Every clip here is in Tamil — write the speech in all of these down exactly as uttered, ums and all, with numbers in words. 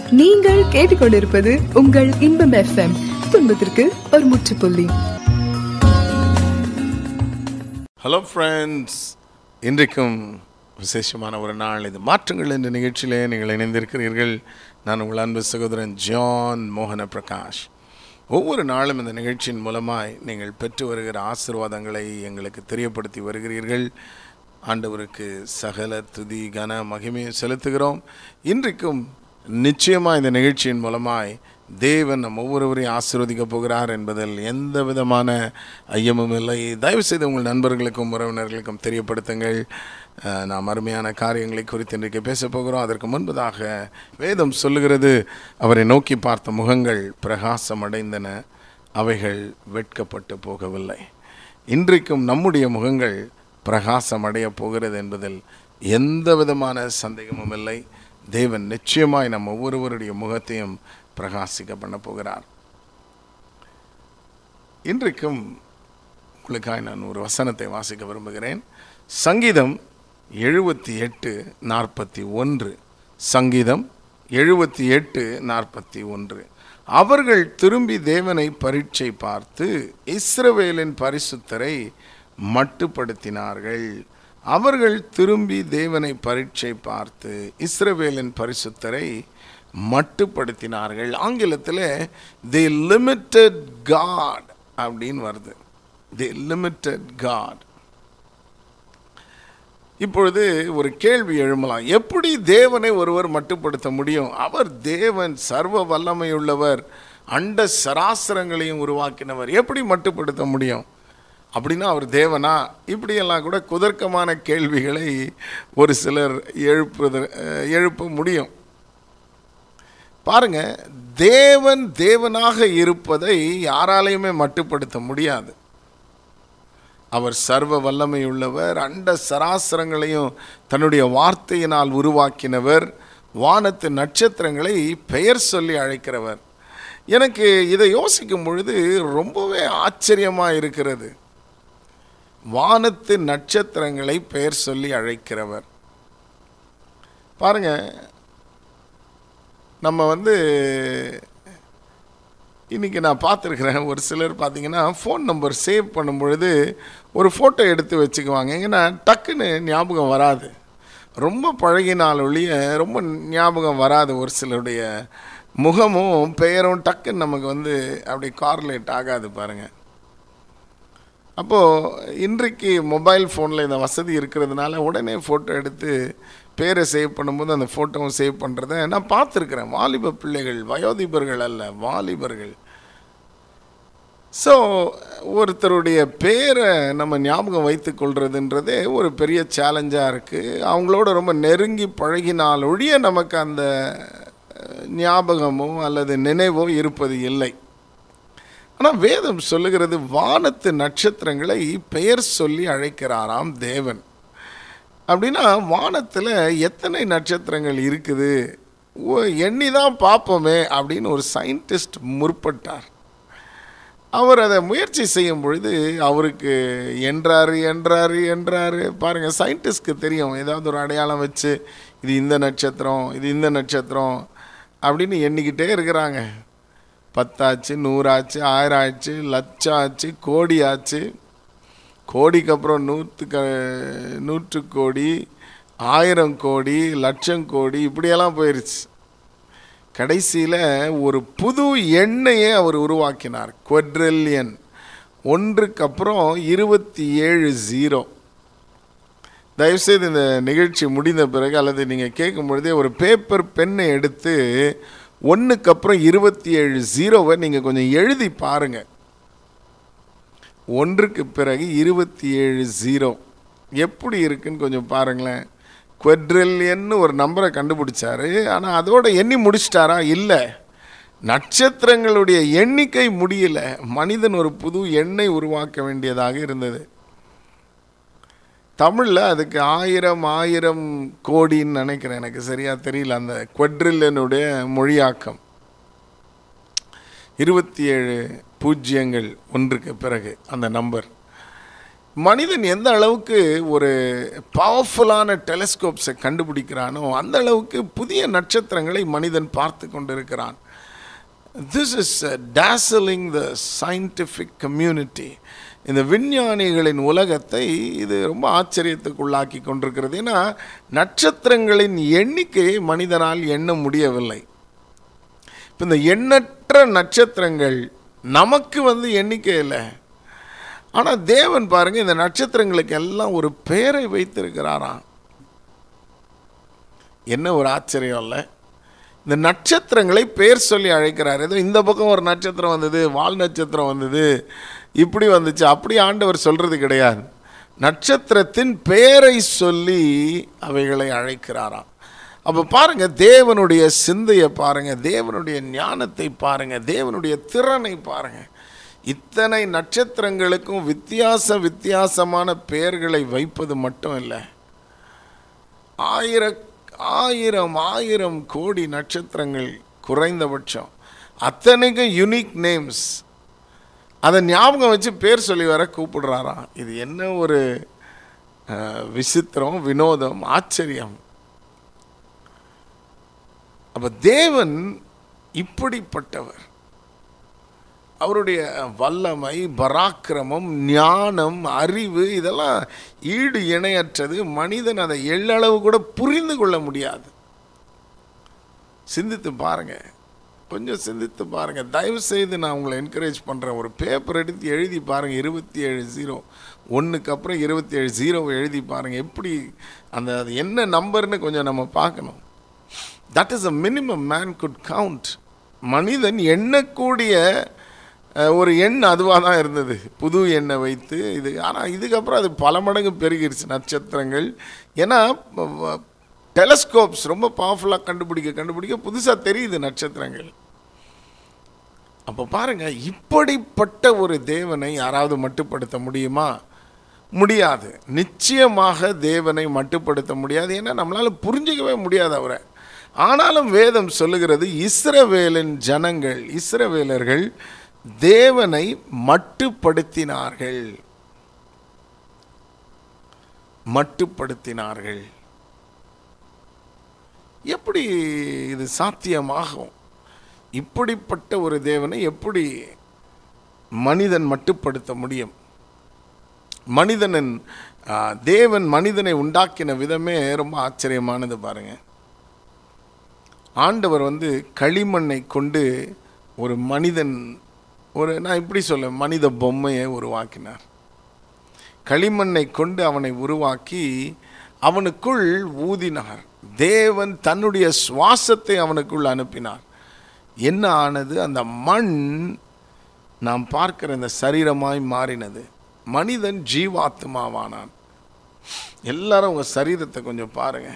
நீங்கள் கேட்டுக்கொண்டிருப்பது உங்கள் இன்பம் எஃப்எம். துன்பத்திற்கு ஒரு முற்றுப்புள்ளி. ஹலோ ஃப்ரெண்ட்ஸ், இன்றைக்கும் விசேஷமான ஒரு நாள். இது மாற்றங்கள் என்ற நிகழ்ச்சியிலே நீங்கள் இணைந்திருக்கிறீர்கள். நான் உங்கள் அன்பு சகோதரன் ஜான் மோகன பிரகாஷ். ஒவ்வொரு நாளும் இந்த நிகழ்ச்சியின் மூலமாய் நீங்கள் பெற்று வருகிற ஆசீர்வாதங்களை எங்களுக்கு தெரியப்படுத்தி வருகிறீர்கள். ஆண்டவருக்கு சகல துதி கன மகிமையை செலுத்துகிறோம். இன்றைக்கும் நிச்சயமாக இந்த நிகழ்ச்சியின் மூலமாய் தேவன் நம் ஒவ்வொருவரையும் ஆசீர்வதிக்க போகிறார் என்பதில் எந்த விதமான ஐயமும் இல்லை. தயவுசெய்து உங்கள் நண்பர்களுக்கும் உறவினர்களுக்கும் தெரியப்படுத்துங்கள். நாம் அருமையான காரியங்களை குறித்து இன்றைக்கு பேச போகிறோம். அதற்கு முன்பதாக வேதம் சொல்லுகிறது, அவரை நோக்கி பார்த்த முகங்கள் பிரகாசம் அடைந்தன, அவைகள் வெட்கப்பட்டு போகவில்லை. இன்றைக்கும் நம்முடைய முகங்கள் பிரகாசம் அடைய போகிறது என்பதில் எந்த விதமான சந்தேகமும் இல்லை. தேவன் நிச்சயமாய் நம் ஒவ்வொருவருடைய முகத்தையும் பிரகாசிக்க பண்ண போகிறார். இன்றைக்கும் உங்களுக்காக நான் ஒரு வசனத்தை வாசிக்க விரும்புகிறேன். சங்கீதம் எழுபத்தி எட்டு நாற்பத்தி ஒன்று. சங்கீதம் எழுபத்தி எட்டு நாற்பத்தி ஒன்று. அவர்கள் திரும்பி தேவனை பரீட்சை பார்த்து இஸ்ரவேலின் பரிசுத்தரை மட்டுப்படுத்தினார்கள். அவர்கள் திரும்பி தேவனை பரீட்சை பார்த்து இஸ்ரவேலின் பரிசுத்தரை மட்டுப்படுத்தினார்கள். ஆங்கிலத்தில் they limited God அப்படின்னு வருது. they limited God. இப்பொழுது ஒரு கேள்வி எழுமலாம், எப்படி தேவனை ஒருவர் மட்டுப்படுத்த முடியும்? அவர் தேவன், சர்வ வல்லமையுள்ளவர், அண்ட சராசரங்களையும் உருவாக்கினவர், எப்படி மட்டுப்படுத்த முடியும்? அப்படின்னா அவர் தேவனா? இப்படியெல்லாம் கூட குதர்க்கமான கேள்விகளை ஒரு சிலர் எழுப்புத எழுப்ப முடியும். பாருங்க, தேவன் தேவனாக இருப்பதை யாராலையுமே மட்டுப்படுத்த முடியாது. அவர் சர்வ வல்லமையுள்ளவர், அண்ட சராசரங்களையும் தன்னுடைய வார்த்தையினால் உருவாக்கினவர், வானத்து நட்சத்திரங்களை பெயர் சொல்லி அழைக்கிறவர். எனக்கு இதை யோசிக்கும் பொழுது ரொம்பவே ஆச்சரியமாக இருக்கிறது. வானத்து நட்சத்திரங்களை பெயர் சொல்லி அழைக்கிறவர். பாருங்க, நம்ம வந்து இன்றைக்கி நான் பார்த்துருக்குறேன், ஒரு சிலர் பார்த்திங்கன்னா ஃபோன் நம்பர் சேவ் பண்ணும் பொழுது ஒரு ஃபோட்டோ எடுத்து வச்சுக்குவாங்க. ஏன்னா டக்குன்னு ஞாபகம் வராது. ரொம்ப பழகினால் ஒழிய ரொம்ப ஞாபகம் வராது. ஒரு சிலருடைய முகமும் பெயரும் டக்குன்னு நமக்கு வந்து அப்படி கார்லேட் ஆகாது. பாருங்கள், அப்போது இன்றைக்கு மொபைல் ஃபோனில் இந்த வசதி இருக்கிறதுனால உடனே ஃபோட்டோ எடுத்து பேரை சேவ் பண்ணும்போது அந்த ஃபோட்டோவும் சேவ் பண்ணுறத நான் பார்த்துருக்குறேன். வாலிப பிள்ளைகள், வயோதிபர்கள் அல்ல, வாலிபர்கள். ஸோ ஒருத்தருடைய பேரை நம்ம ஞாபகம் வைத்து கொள்வதுன்றதே ஒரு பெரிய சேலஞ்சாக இருக்குது. அவங்களோட ரொம்ப நெருங்கி பழகினால் ஒழிய நமக்கு அந்த ஞாபகமோ அல்லது நினைவோ இருப்பது இல்லை. ஆனால் வேதம் சொல்லுகிறது, வானத்து நட்சத்திரங்களை பெயர் சொல்லி அழைக்கிறாராம் தேவன். அப்படின்னா வானத்தில் எத்தனை நட்சத்திரங்கள் இருக்குது, எண்ணி தான் பார்ப்போமே அப்படின்னு ஒரு சயின்டிஸ்ட் முற்பட்டார். அவர் அதை முயற்சி செய்யும் பொழுது அவருக்கு என்றாரு என்றாரு என்றாரு பாருங்கள், சயின்டிஸ்ட்க்கு தெரியும். ஏதாவது ஒரு அடையாளம் வச்சு இது இந்த நட்சத்திரம், இது இந்த நட்சத்திரம் அப்படின்னு எண்ணிக்கிட்டே இருக்கிறாங்க. பத்தாச்சு, நூறாச்சு, ஆயிரம் ஆச்சு, லட்சம் ஆச்சு, கோடி ஆச்சு. கோடிக்கு அப்புறம் நூற்று க நூற்று கோடி, ஆயிரம் கோடி, லட்சம் கோடி, இப்படியெல்லாம் போயிடுச்சு. கடைசியில் ஒரு புது எண்ணையே அவர் உருவாக்கினார், குவாட்ரில்லியன். ஒன்றுக்கு அப்புறம் இருபத்தி ஏழு ஜீரோ. தயவுசெய்து இந்த நிகழ்ச்சி முடிந்த பிறகு அல்லது நீங்கள் கேட்கும் பொழுதே ஒரு பேப்பர் பெண்ணை எடுத்து ஒன்றுக்கு அப்புறம் இருபத்தி ஏழு ஜீரோவை நீங்கள் கொஞ்சம் எழுதி பாருங்கள். ஒன்றுக்கு பிறகு இருபத்தி ஏழு ஜீரோ எப்படி இருக்குன்னு கொஞ்சம் பாருங்களேன். குவாட்ரில்லியன்னு ஒரு நம்பரை கண்டுபிடிச்சாரு, ஆனால் அதோட எண்ணி முடிச்சிட்டாரா? இல்லை, நட்சத்திரங்களுடைய எண்ணிக்கை முடியல. மனிதன் ஒரு புது எண்ணை உருவாக்க வேண்டியதாக இருந்தது. தமிழில் அதுக்கு ஆயிரம் ஆயிரம் கோடின்னு நினைக்கிறேன், எனக்கு சரியாக தெரியல அந்த குவாட்ரில்லியனுடைய மொழியாக்கம். இருபத்தி ஏழு பூஜ்ஜியங்கள் ஒன்றுக்கு பிறகு அந்த நம்பர். மனிதன் எந்த அளவுக்கு ஒரு பவர்ஃபுல்லான டெலஸ்கோப்ஸை கண்டுபிடிக்கிறானோ அந்த அளவுக்கு புதிய நட்சத்திரங்களை மனிதன் பார்த்து கொண்டிருக்கிறான். This is dazzling the scientific community. இந்த விஞ்ஞானிகளின் உலகத்தை இது ரொம்ப ஆச்சரியத்துக்குள்ளாக்கி கொண்டிருக்கிறது. ஏன்னா நட்சத்திரங்களின் எண்ணிக்கையை மனிதனால் எண்ண முடியவில்லை. இப்போ இந்த எண்ணற்ற நட்சத்திரங்கள் நமக்கு வந்து எண்ணிக்கை இல்லை. ஆனால் தேவன் பாருங்க, இந்த நட்சத்திரங்களுக்கு எல்லாம் ஒரு பெயரை வைத்திருக்கிறாராம். என்ன ஒரு ஆச்சரியம் இல்லை? இந்த நட்சத்திரங்களை பெயர் சொல்லி அழைக்கிறார். ஏதோ இந்த பக்கம் ஒரு நட்சத்திரம் வந்தது, வால் நட்சத்திரம் வந்தது, இப்படி வந்துச்சு, அப்படி ஆண்டவர் சொல்றது கிடையாது. நட்சத்திரத்தின் பெயரை சொல்லி அவைகளை அழைக்கிறாராம். அப்போ பாருங்க, தேவனுடைய சிந்தையை பாருங்க, தேவனுடைய ஞானத்தை பாருங்க, தேவனுடைய திறனை பாருங்க. இத்தனை நட்சத்திரங்களுக்கும் வித்தியாச வித்தியாசமான பெயர்களை வைப்பது மட்டும் இல்லை, ஆயிர ஆயிரம் ஆயிரம் கோடி நட்சத்திரங்கள் குறைந்தபட்சம், அத்தனைக்கும் யூனிக் நேம்ஸ். அதை ஞாபகம் வச்சு பேர் சொல்லி வர கூப்பிடுறாராம். இது என்ன ஒரு விசித்திரம், வினோதம், ஆச்சரியம். அப்ப தேவன் இப்படிப்பட்டவர். அவருடைய வல்லமை, பராக்கிரமம், ஞானம், அறிவு இதெல்லாம் ஈடு இணையற்றது. மனிதன் அதை எள்ளளவு கூட புரிந்து கொள்ள முடியாது. சிந்தித்து பாருங்க, கொஞ்சம் சிந்தித்து பாருங்க. தயவு செய்து நான் உங்களை என்கரேஜ் பண்ணுறேன், ஒரு பேப்பர் எடுத்து எழுதி பாருங்க. இருபத்தி ஏழு ஜீரோ ஒன்றுக்கு அப்புறம் இருபத்தி ஏழு ஜீரோவை எழுதி பாருங்க. எப்படி அந்த அது என்ன நம்பர்னு கொஞ்சம் நம்ம பார்க்கணும். That is a minimum man could count. மனிதன் எண்ணக்கூடிய ஒரு எண் அதுவாக தான் இருந்தது, புது எண்ணை வைத்து இது. ஆனால் இதுக்கப்புறம் அது பல மடங்கு பெருகிருச்சு நட்சத்திரங்கள். ஏன்னா டெலஸ்கோப்ஸ் ரொம்ப பவர்ஃபுல்லாக கண்டுபிடிக்க கண்டுபிடிக்க புதுசாக தெரியுது நட்சத்திரங்கள். அப்போ பாருங்க, இப்படிப்பட்ட ஒரு தேவனை யாராவது மட்டுப்படுத்த முடியுமா? முடியாது. நிச்சயமாக தேவனை மட்டுப்படுத்த முடியாது. ஏன்னா நம்மளால் புரிஞ்சிக்கவே முடியாது அவரை. ஆனாலும் வேதம் சொல்லுகிறது, இஸ்ரவேலின் ஜனங்கள், இஸ்ரவேலர்கள் தேவனை மட்டுப்படுத்தினார்கள். மட்டுப்படுத்தினார்கள். எப்படி இது சாத்தியமாகும்? இப்படிப்பட்ட ஒரு தேவனை எப்படி மனிதன் மட்டுப்படுத்த முடியும்? மனிதனின் தேவன் மனிதனை உண்டாக்கின விதமே ரொம்ப ஆச்சரியமானது. பாருங்க, ஆண்டவர் வந்து களிமண்ணை கொண்டு ஒரு மனிதன், ஒரு நான் இப்படி சொல்ல மனித பொம்மையை உருவாக்கினார். களிமண்ணை கொண்டு அவனை உருவாக்கி அவனுக்குள் ஊதினார். தேவன் தன்னுடைய சுவாசத்தை அவனுக்குள் அனுப்பினார். என்ன ஆனது? அந்த மண் நாம் பார்க்கிற இந்த சரீரமாய் மாறினது. மனிதன் ஜீவாத்மாவானான். எல்லாரும் உங்க சரீரத்தை கொஞ்சம் பாருங்க.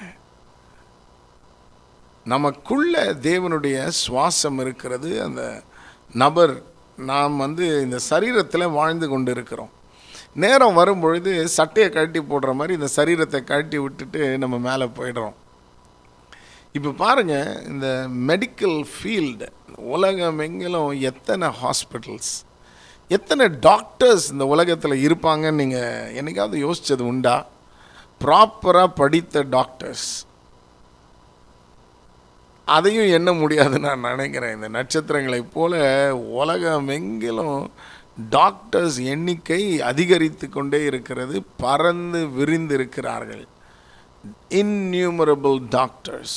நமக்குள்ள தேவனுடைய சுவாசம் இருக்கிறது. அந்த நபர், நாம் வந்து இந்த சரீரத்தில் வாழ்ந்து கொண்டு இருக்கிறோம். நேரம் வரும் பொழுது சட்டையை கழட்டி போடுற மாதிரி இந்த சரீரத்தை கழட்டி விட்டுட்டு நம்ம மேலே போயிடுறோம். இப்போ பாருங்கள், இந்த மெடிக்கல் ஃபீல்டு உலகம் எங்கிலும் எத்தனை ஹாஸ்பிட்டல்ஸ், எத்தனை டாக்டர்ஸ் இந்த உலகத்தில் இருப்பாங்கன்னு நீங்கள் என்னைக்காவது யோசித்தது உண்டா? ப்ராப்பராக படித்த டாக்டர்ஸ், அதையும் எண்ண முடியாது நான் நினைக்கிறேன். இந்த நட்சத்திரங்களைப் போல உலகம் எங்கிலும் டாக்டர்ஸ் எண்ணிக்கை அதிகரித்து கொண்டே இருக்கிறது. பறந்து விரிந்து இருக்கிறார்கள். Innumerable doctors.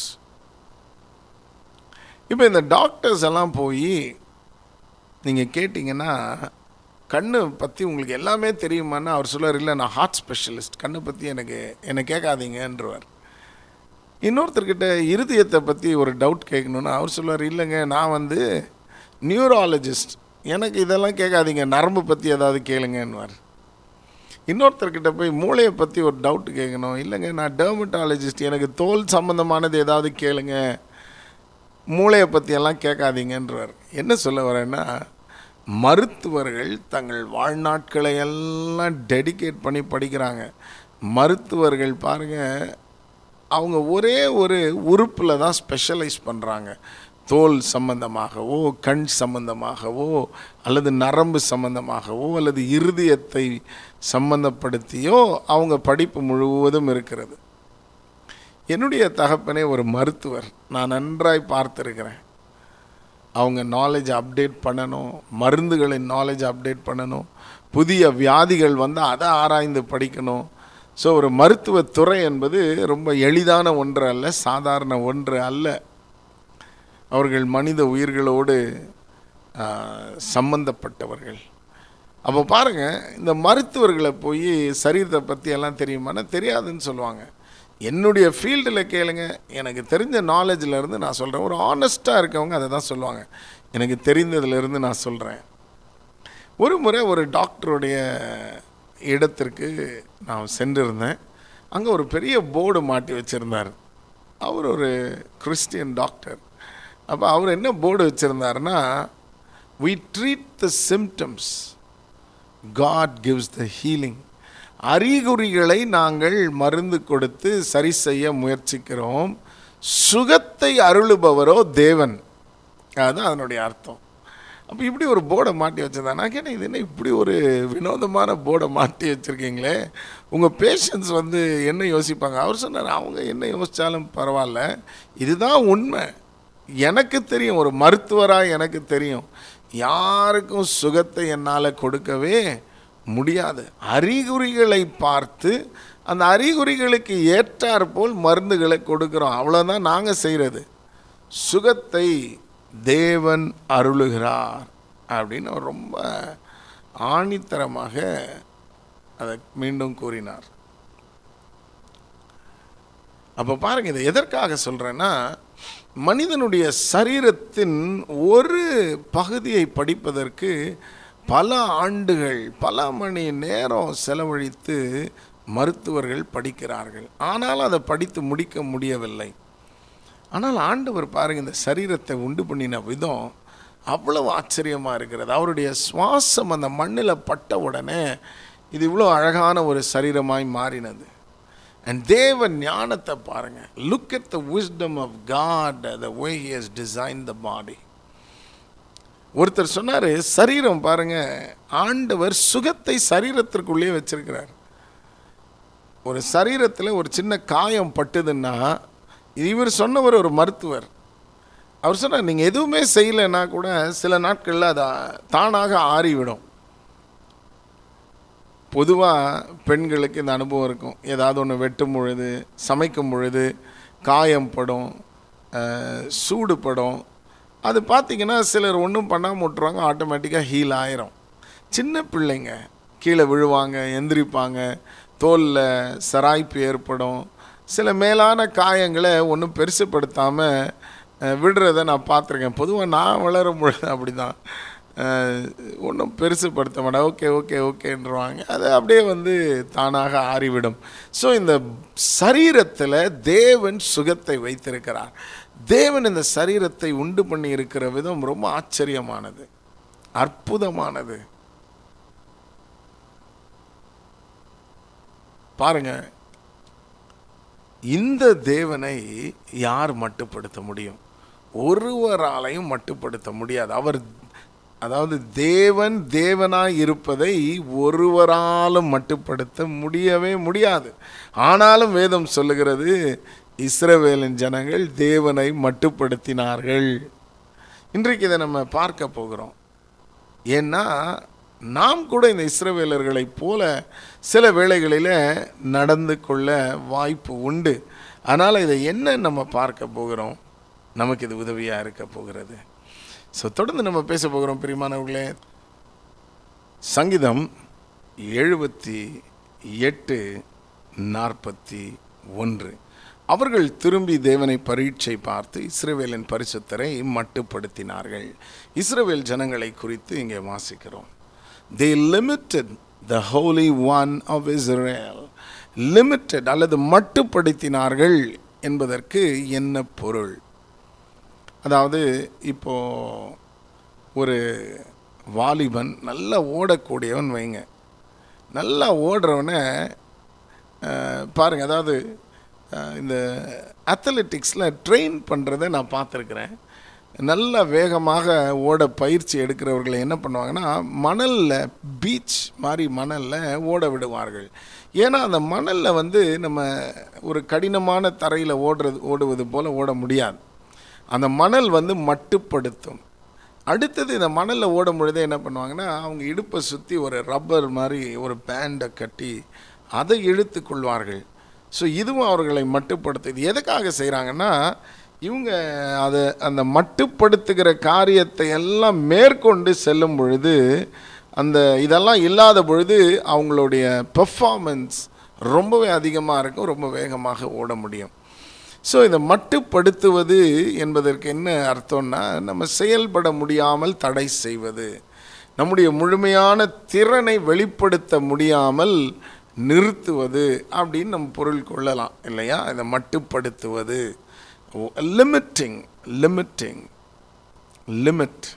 இப்போ இந்த டாக்டர்ஸ் எல்லாம் போய் நீங்கள் கேட்டிங்கன்னா, கண்ணை பற்றி உங்களுக்கு எல்லாமே தெரியுமான்னா அவர் சொல்லுவார், இல்லை நான் ஹார்ட் ஸ்பெஷலிஸ்ட், கண்ணை பற்றி எனக்கு என்னை கேட்காதீங்கன்றவர். இன்னொருத்தர்கிட்ட இருதயத்தை பற்றி ஒரு டவுட் கேட்கணுன்னா அவர் சொல்லுவார், இல்லைங்க நான் வந்து நியூராலஜிஸ்ட், எனக்கு இதெல்லாம் கேட்காதீங்க, நரம்பு பற்றி ஏதாவது கேளுங்கன்னுவார். இன்னொருத்தர்கிட்ட போய் மூளையை பற்றி ஒரு டவுட் கேட்கணும், இல்லைங்க நான் டெர்மட்டாலஜிஸ்ட், எனக்கு தோல் சம்மந்தமானது ஏதாவது கேளுங்க, மூளையை பற்றியெல்லாம் கேட்காதீங்கன்றவர். என்ன சொல்ல வரேன்னா, மருத்துவர்கள் தங்கள் வாழ்நாட்களை எல்லாம் டெடிகேட் பண்ணி படிக்கிறாங்க. மருத்துவர்கள் பாருங்கள், அவங்க ஒரே ஒரு உறுப்பில் தான் ஸ்பெஷலைஸ் பண்ணுறாங்க. தோல் சம்பந்தமாகவோ, கண் சம்பந்தமாகவோ, அல்லது நரம்பு சம்பந்தமாகவோ, அல்லது இருதயத்தை சம்பந்தப்படுத்தியோ அவங்க படிப்பு முழுவதும் இருக்கிறது. என்னுடைய தகப்பனே ஒரு மருத்துவர், நான் நன்றாய் பார்த்துருக்கிறேன். அவங்க நாலேஜ் அப்டேட் பண்ணணும், மருந்துகளின் நாலேஜ் அப்டேட் பண்ணணும், புதிய வியாதிகள் வந்தால் அதை ஆராய்ந்து படிக்கணும். ஸோ ஒரு மருத்துவத்துறை என்பது ரொம்ப எளிதான ஒன்று அல்ல, சாதாரண ஒன்று அல்ல. அவர்கள் மனித உயிர்களோடு சம்பந்தப்பட்டவர்கள். அப்போ பாருங்கள், இந்த மருத்துவர்களை போய் சரீரத்தை பற்றி எல்லாம் தெரியுமானா தெரியாதுன்னு சொல்லுவாங்க. என்னுடைய ஃபீல்டில் கேளுங்க, எனக்கு தெரிஞ்ச நாலேஜிலேருந்து நான் சொல்கிறேன். ஒரு ஆனஸ்ட்டாக இருக்கவங்க அதை தான் சொல்லுவாங்க. எனக்கு தெரிந்ததுலேருந்து நான் சொல்கிறேன். ஒரு முறை ஒரு டாக்டருடைய இடத்திற்கு நான் சென்றிருந்தேன். அங்கே ஒரு பெரிய போர்டு மாட்டி வச்சுருந்தார். அவர் ஒரு கிறிஸ்டியன் டாக்டர். அப்போ அவர் என்ன போர்டு வச்சுருந்தாருன்னா, we treat the symptoms, God gives the healing. அறிகுறிகளை நாங்கள் மருந்து கொடுத்து சரி செய்ய முயற்சிக்கிறோம், சுகத்தை அருளுபவரோ தேவன். அதுதான் அதனுடைய அர்த்தம். அப்போ இப்படி ஒரு போர்டை மாட்டி வச்சுருந்தேன். நான் கேட்டேன், இது என்ன இப்படி ஒரு வினோதமான போர்டை மாட்டி வச்சுருக்கீங்களே, உங்கள் பேஷண்ட்ஸ் வந்து என்ன யோசிப்பாங்க? அவர் சொன்னார், அவங்க என்ன யோசித்தாலும் பரவாயில்ல, இதுதான் உண்மை. எனக்கு தெரியும், ஒரு மருத்துவராக எனக்கு தெரியும், யாருக்கும் சுகத்தை என்னால் கொடுக்கவே முடியாது. அறிகுறிகளை பார்த்து அந்த அறிகுறிகளுக்கு ஏற்றாற்போல் மருந்துகளை கொடுக்குறோம், அவ்வளோதான் நாங்கள் செய்கிறது. சுகத்தை தேவன் அருளுகிறார் அப்படின்னு அவர் ரொம்ப ஆணித்தரமாக அதை மீண்டும் கூறினார். அப்போ பாருங்கள், இதை எதற்காக சொல்கிறேன்னா, மனிதனுடைய சரீரத்தின் ஒரு பகுதியை படிப்பதற்கு பல ஆண்டுகள், பல மணி நேரம் செலவழித்து மருத்துவர்கள் படிக்கிறார்கள். ஆனால் அதை படித்து முடிக்க முடியவில்லை. ஆனால் ஆண்டவர் பாருங்கள், இந்த சரீரத்தை உண்டு பண்ணின விதம் அவ்வளவு ஆச்சரியமாக இருக்கிறது. அவருடைய சுவாசம் அந்த மண்ணில் பட்ட உடனே இது இவ்வளோ அழகான ஒரு சரீரமாய் மாறினது. அண்ட் தேவன் ஞானத்தை பாருங்கள். Look at the wisdom of God, the way he has designed the body. ஒருத்தர் சொன்னார், சரீரம் பாருங்கள், ஆண்டவர் சுகத்தை சரீரத்திற்குள்ளே வச்சிருக்கிறார். ஒரு சரீரத்தில் ஒரு சின்ன காயம் பட்டுதுன்னா, இவர் சொன்னவர் ஒரு மருத்துவர். அவர் சொன்னார், நீங்கள் எதுவுமே செய்யலைன்னா கூட சில நாட்களில் அது தானாக ஆறிவிடும். பொதுவாக பெண்களுக்கு இந்த அனுபவம் இருக்கும். ஏதாவது ஒன்று வெட்டும் பொழுது, சமைக்கும் பொழுது காயம் படும், சூடு படும். அது பார்த்திங்கன்னா சிலர் ஒன்றும் பண்ணாமல் விட்டுருவாங்க, ஆட்டோமேட்டிக்காக ஹீல் ஆயிரும். சின்ன பிள்ளைங்க கீழே விழுவாங்க, எந்திரிப்பாங்க, தோலில் சராய்ப்பு ஏற்படும். சில மேலான காயங்களை ஒன்றும் பெருசுப்படுத்தாமல் விடுறதை நான் பார்த்துருக்கேன். பொதுவாக நான் வளரும் பொழுது அப்படி தான், ஒன்றும் பெருசுப்படுத்த மாட்டேன், ஓகே ஓகே ஓகேன்றவாங்க, அது அப்படியே வந்து தானாக ஆறிவிடும். ஸோ இந்த சரீரத்தில் தேவன் சுகத்தை வைத்திருக்கிறார். தேவன் இந்த சரீரத்தை உண்டு பண்ணி இருக்கிற விதம் ரொம்ப ஆச்சரியமானது, அற்புதமானது. பாருங்க, இந்த தேவனை யார் மட்டுப்படுத்த முடியும்? ஒருவராலையும் மட்டுப்படுத்த முடியாது. அவர், அதாவது தேவன் தேவனாய் இருப்பதை ஒருவராலும் மட்டுப்படுத்த முடியவே முடியாது. ஆனாலும் வேதம் சொல்லுகிறது, இஸ்ரவேலின் ஜனங்கள் தேவனை மட்டுப்படுத்தினார்கள். இன்றைக்கு இதை நம்ம பார்க்க போகிறோம். ஏன்னா நாம் கூட இந்த இஸ்ரவேலர்களைப் போல சில வேளைகளில் நடந்து கொள்ள வாய்ப்பு உண்டு. அதனால் இதை என்ன நம்ம பார்க்க போகிறோம், நமக்கு இது உதவியாக இருக்க போகிறது. ஸோ தொடர்ந்து நம்ம பேச போகிறோம் பிரியமானவர்களே. சங்கீதம் எழுபத்தி எட்டு நாற்பத்தி ஒன்று. அவர்கள் திரும்பி தேவனை பரீட்சை பார்த்து இஸ்ரவேலின் பரிசுத்தரை மட்டுப்படுத்தினார்கள். இஸ்ரவேல் ஜனங்களை குறித்து இங்கே வாசிக்கிறோம். They limited the Holy One of Israel. Limited அல்லது மட்டுப்படுத்தினார்கள் என்பதற்கு என்ன பொருள்? அதாவது இப்போ ஒரு வாலிபன் நல்லா ஓடக்கூடியவன் வைங்க, நல்லா ஓடுறவனை பாருங்கள், அதாவது இந்த அத்லெட்டிக்ஸில் ட்ரெயின் பண்ணுறதை நான் பார்த்துருக்குறேன். நல்ல வேகமாக ஓட பயிற்சி எடுக்கிறவர்களை என்ன பண்ணுவாங்கன்னா மணலில், பீச் மாதிரி மணலில் ஓட விடுவார்கள். ஏன்னா அந்த மணலில் வந்து நம்ம ஒரு கடினமான தரையில் ஓடுறது ஓடுவது போல் ஓட முடியாது. அந்த மணல் வந்து மட்டுப்படுத்தும். அடுத்தது இந்த மணலில் ஓடும் பொழுதே என்ன பண்ணுவாங்கன்னா, அவங்க இடுப்பை சுற்றி ஒரு ரப்பர் மாதிரி ஒரு பேண்டை கட்டி அதை இழுத்து கொள்வார்கள். ஸோ இதுவும் அவர்களை மட்டுப்படுத்து. இது எதுக்காக செய்கிறாங்கன்னா, இவங்க அதை அந்த மட்டுப்படுத்துகிற காரியத்தை எல்லாம் மேற்கொண்டு செல்லும் பொழுது, அந்த இதெல்லாம் இல்லாத பொழுது அவங்களுடைய பெர்ஃபார்மன்ஸ் ரொம்பவே அதிகமாக இருக்கும், ரொம்ப வேகமாக ஓட முடியும். ஸோ இதை மட்டுப்படுத்துவது என்பதற்கு என்ன அர்த்தம்னா, நம்ம செயல்பட முடியாமல் தடை செய்வது, நம்முடைய முழுமையான திறனை வெளிப்படுத்த முடியாமல் நிறுத்துவது அப்படின்னு நம்ம பொருள் கொள்ளலாம் இல்லையா? இதை மட்டுப்படுத்துவது, லிமிட்டிங் லிமிட்டிங் லிமிட்,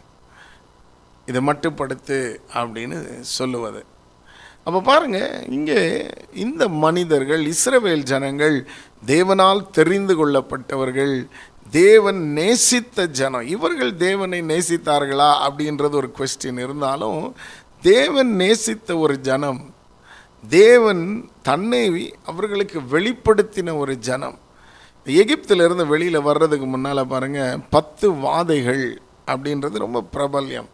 இதை மட்டுப்படுத்து அப்படின்னு சொல்லுவது. அப்போ பாருங்கள், இங்கே இந்த மனிதர்கள், இஸ்ரவேல் ஜனங்கள் தேவனால் தெரிந்து கொள்ளப்பட்டவர்கள், தேவன் நேசித்த ஜனம். இவர்கள் தேவனை நேசித்தார்களா அப்படின்றது ஒரு கொஸ்டின் இருந்தாலும், தேவன் நேசித்த ஒரு ஜனம், தேவன் தன்னை அவர்களுக்கு வெளிப்படுத்தின ஒரு ஜனம். எகிப்திலிருந்து வெளியில் வர்றதுக்கு முன்னால் பாருங்கள், பத்து வாதைகள் அப்படின்றது ரொம்ப பிரபல்யம்.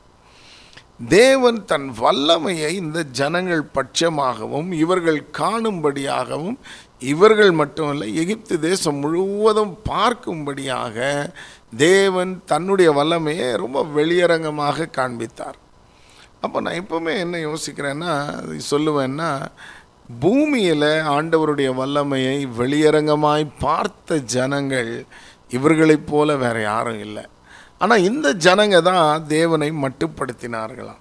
தேவன் தன் வல்லமையை இந்த ஜனங்கள் பட்சமாகவும் இவர்கள் காணும்படியாகவும், இவர்கள் மட்டுமல்ல எகிப்து தேசம் முழுவதும் பார்க்கும்படியாக தேவன் தன்னுடைய வல்லமையை ரொம்ப வெளியரங்கமாக காண்பித்தார். அப்போ நான் எப்போவுமே என்ன யோசிக்கிறேன்னா, சொல்லுவேன்னா, பூமியில் ஆண்டவருடைய வல்லமையை வெளியரங்கமாய் பார்த்த ஜனங்கள் இவர்களைப் போல வேறு யாரும் இல்லை. ஆனால் இந்த ஜனங்க தான் தேவனை மட்டுப்படுத்தினார்களாம்.